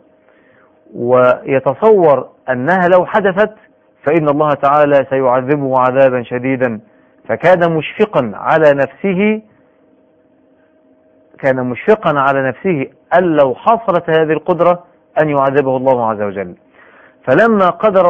ويتصور أنها لو حدثت فإن الله تعالى سيعذبه عذابا شديدا، فكان مشفقا على نفسه، كان مشفقا على نفسه أن لو حصلت هذه القدرة أن يعذبه الله عز وجل. فلما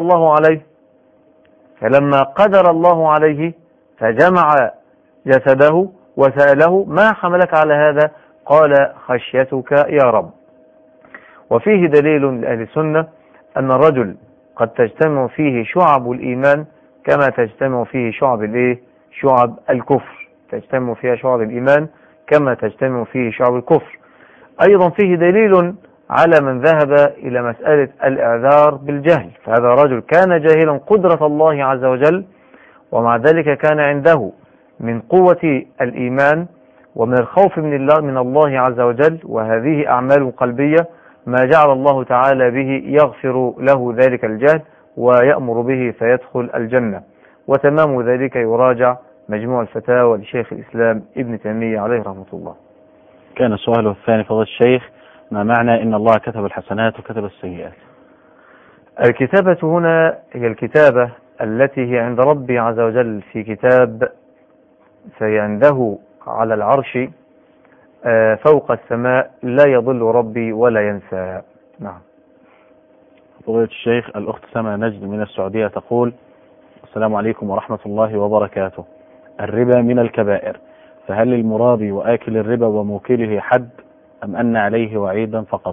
قدر الله عليه فجمع جسده وسأله: ما حملك على هذا؟ قال: خشيتك يا رب. وفيه دليل لأهل السنة أن الرجل قد تجتمع فيه شعب الإيمان كما تجتمع فيه شعب الكفر، تجتمع فيها شعب الإيمان كما تجتمع فيه شعب الكفر. أيضا فيه دليل على من ذهب إلى مسألة الإعذار بالجهل، فهذا رجل كان جاهلا قدرة الله عز وجل، ومع ذلك كان عنده من قوة الإيمان ومن الخوف من الله عز وجل، وهذه أعمال قلبية ما جعل الله تعالى به يغفر له ذلك الجهل ويأمر به فيدخل الجنة. وتمام ذلك يراجع مجموع الفتاوى لشيخ الإسلام ابن تيمية عليه رحمة الله. كان سؤاله الثاني فضيلة الشيخ: ما معنى إن الله كتب الحسنات وكتب السيئات؟ الكتابة هنا هي الكتابة التي هي عند ربي عز وجل في كتاب، فهي عنده على العرش فوق السماء، لا يضل ربي ولا ينسى. نعم. فضيلة الشيخ، الأخت سما نجد من السعودية تقول: السلام عليكم ورحمة الله وبركاته، الربا من الكبائر، فهل للمرابي وآكل الربا وموكله حد أم أن عليه وعيدا فقط؟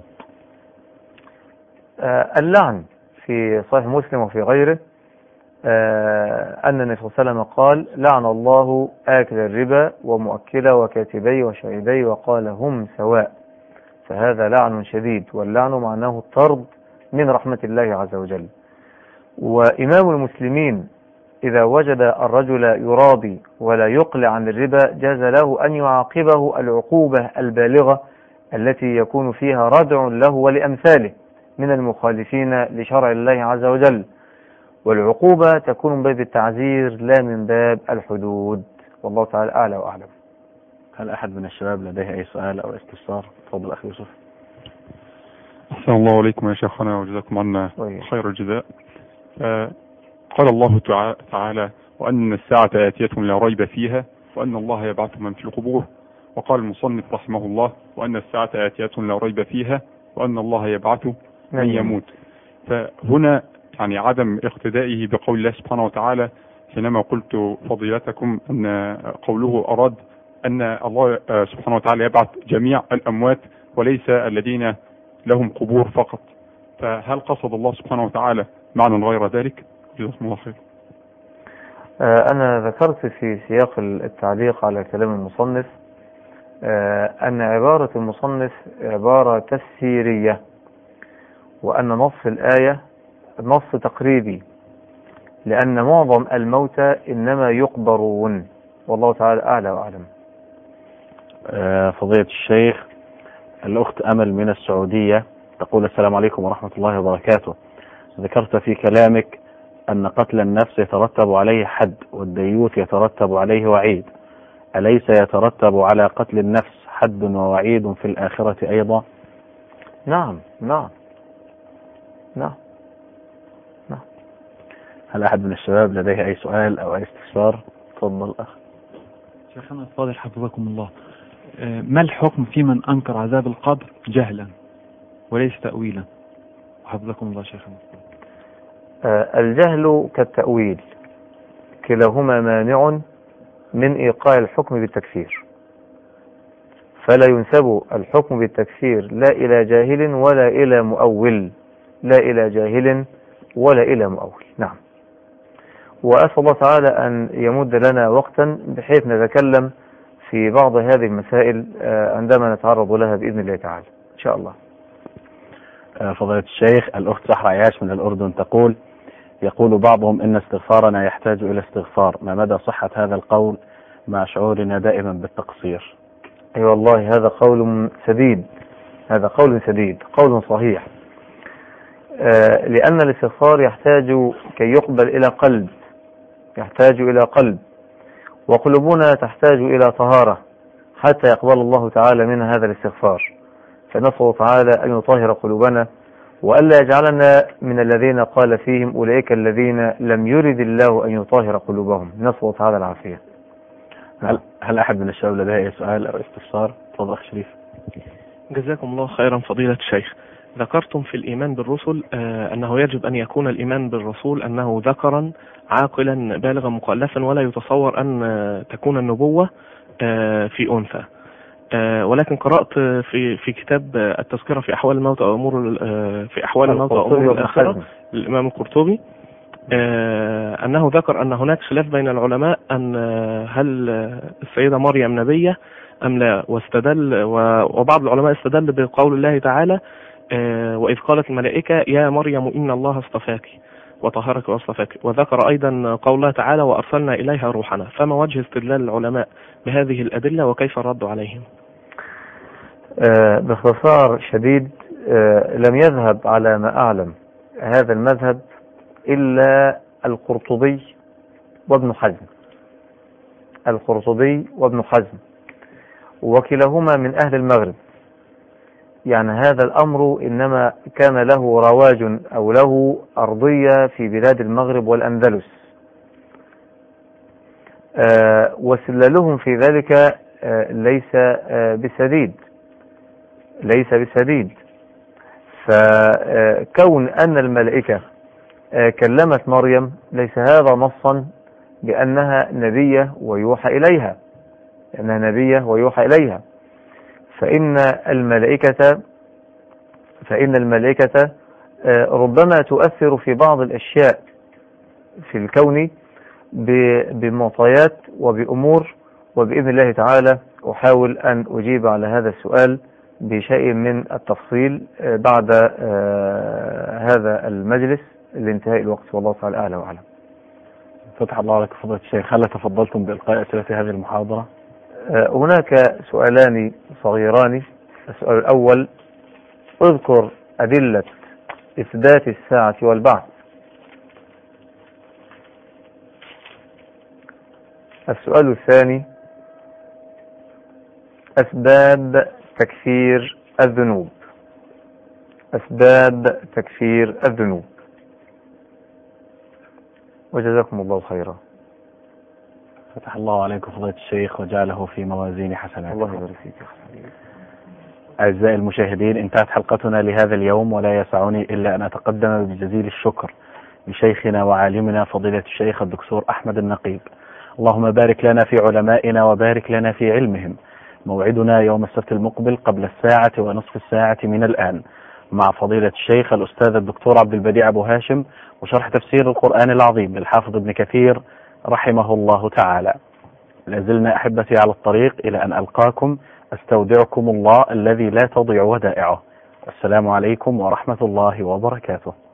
اللعن في صحيح مسلم وفي غيره أن النبي صلى الله عليه وسلم قال: لعن الله آكل الربا ومؤكله وكاتبيه وشاهديه وقال: هم سواء. فهذا لعن شديد، واللعن معناه الطرد من رحمة الله عز وجل. وإمام المسلمين إذا وجد الرجل يرابي ولا يقلع عن الربا جاز له أن يعاقبه العقوبة البالغة التي يكون فيها ردع له ولأمثاله من المخالفين لشرع الله عز وجل، والعقوبة تكون من باب التعزير لا من باب الحدود، والله تعالى أعلى وأعلم. هل أحد من الشباب لديه أي سؤال أو استفسار؟ تفضل أخي يوسف. السلام الله عليكم يا شيخنا وجزاكم عنا خير الجزاء. قال الله تعالى: وأن الساعة آتية لا ريب فيها وأن الله يبعث من في القبور. وقال المصنف رحمه الله: وأن الساعة آتية لا ريب فيها وأن الله يبعث من يموت. فهنا يعني عدم اقتدائه بقول الله سبحانه وتعالى، حينما قلت فضيلتكم أن قوله أراد أن الله سبحانه وتعالى يبعث جميع الأموات وليس الذين لهم قبور فقط، فهل قصد الله سبحانه وتعالى معنى غير ذلك؟ جزاكم الله خير. أنا ذكرت في سياق التعليق على كلام المصنف أن عبارة المصنف عبارة تفسيرية، وأن نص الآية نص تقريبي، لأن معظم الموتى إنما يقبرون، والله تعالى أعلى وأعلم. فضيلة الشيخ، الأخت أمل من السعودية تقول: السلام عليكم ورحمة الله وبركاته، ذكرت في كلامك أن قتل النفس يترتب عليه حد والديوث يترتب عليه وعيد، أليس يترتب على قتل النفس حد ووعيد في الآخرة أيضا؟ نعم نعم نعم نعم. هل أحد من الشباب لديه أي سؤال أو أي استفسار؟ تفضل أخ. شيخنا الفاضل حفظكم الله، ما الحكم في من أنكر عذاب القبر جهلا وليس تأويلا؟ حفظكم الله شيخنا. الجهل كالتأويل، كلاهما مانع من إيقاع الحكم بالتكفير. فلا ينسب الحكم بالتكفير لا إلى جاهل ولا إلى مؤول، لا إلى جاهل ولا إلى مؤول. نعم. وأسأل الله تعالى أن يمد لنا وقتا بحيث نتكلم في بعض هذه المسائل عندما نتعرض لها بإذن الله تعالى إن شاء الله. فضيلة الشيخ، الأخت سحر عياش من الأردن تقول: يقول بعضهم إن استغفارنا يحتاج إلى استغفار، ما مدى صحة هذا القول مع شعورنا دائما بالتقصير؟ أي والله هذا قول سديد، هذا قول سديد، قول صحيح. لأن الاستغفار يحتاج كي يقبل إلى قلب، يحتاج إلى قلب، وقلوبنا تحتاج إلى طهارة حتى يقبل الله تعالى منها هذا الاستغفار. فنسأل تعالى أن يطهر قلوبنا وألا يجعلنا من الذين قال فيهم أولئك الذين لم يرد الله أن يطهر قلوبهم. نسأل تعالى العافية. هل أحد من الشباب لديه سؤال أو استفسار؟ تفضل أخ شريف. جزاكم الله خيرا فضيلة الشيخ. ذكرتم في الإيمان بالرسل أنه يجب أن يكون الإيمان بالرسول أنه ذكرا عاقلا بالغا مكلفا، ولا يتصور أن تكون النبوة في أنثى. ولكن قرأت في كتاب التذكرة في أحوال الموت وأمور في أحوال الموت وأمور الآخرة الإمام القرطبي أنه ذكر أن هناك خلاف بين العلماء أن هل السيدة مريم نبية أم لا، واستدل وبعض العلماء استدل بقول الله تعالى: وإذ قالت الملائكة يا مريم إن الله اصطفاك وطهرك واصطفاك، وذكر أيضا قول الله تعالى: وأرسلنا إليها روحنا. فما وجه استدلال العلماء بهذه الأدلة وكيف الرد عليهم؟ باختصار شديد، لم يذهب على ما أعلم هذا المذهب إلا القرطبي وابن حزم، القرطبي وابن حزم، وكلاهما من أهل المغرب. يعني هذا الأمر إنما كان له رواج أو له أرضية في بلاد المغرب والأندلس، واستدلالهم في ذلك ليس بسديد. فكون أن الملائكة كلمت مريم ليس هذا نصا بأنها نبية ويوحى إليها، لأنها نبية ويوحى إليها. فإن الملائكة ربما تؤثر في بعض الأشياء في الكون بمعطيات وبأمور، وبإذن الله تعالى أحاول أن أجيب على هذا السؤال بشيء من التفصيل بعد هذا المجلس لانتهاء الوقت، والله تعالى أعلى وأعلم. فتح الله عليك فضيلة الشيخ. هل تفضلتم بإلقاء أسئلة هذه المحاضرة؟ هناك سؤالان صغيران. السؤال الأول: اذكر أدلة إثبات الساعة والبعث. السؤال الثاني: أسباب تكفير الذنوب. أسباب تكفير الذنوب. وجزاكم الله خيرا. فتح الله عليكم فضيلة الشيخ وجعله في موازين حسناتكم. الله يبارك فيك. أعزائي المشاهدين، انتهت حلقتنا لهذا اليوم، ولا يسعني إلا أن أتقدم بجزيل الشكر لشيخنا وعالمنا فضيلة الشيخ الدكتور أحمد النقيب. اللهم بارك لنا في علمائنا وبارك لنا في علمهم. موعدنا يوم السبت المقبل قبل 1:30 من الآن مع فضيلة الشيخ الأستاذ الدكتور عبد البديع أبو هاشم، وشرح تفسير القرآن العظيم للحافظ ابن كثير رحمه الله تعالى. لازلنا أحبتي على الطريق إلى أن ألقاكم، أستودعكم الله الذي لا تضيع ودائعه. والسلام عليكم ورحمة الله وبركاته.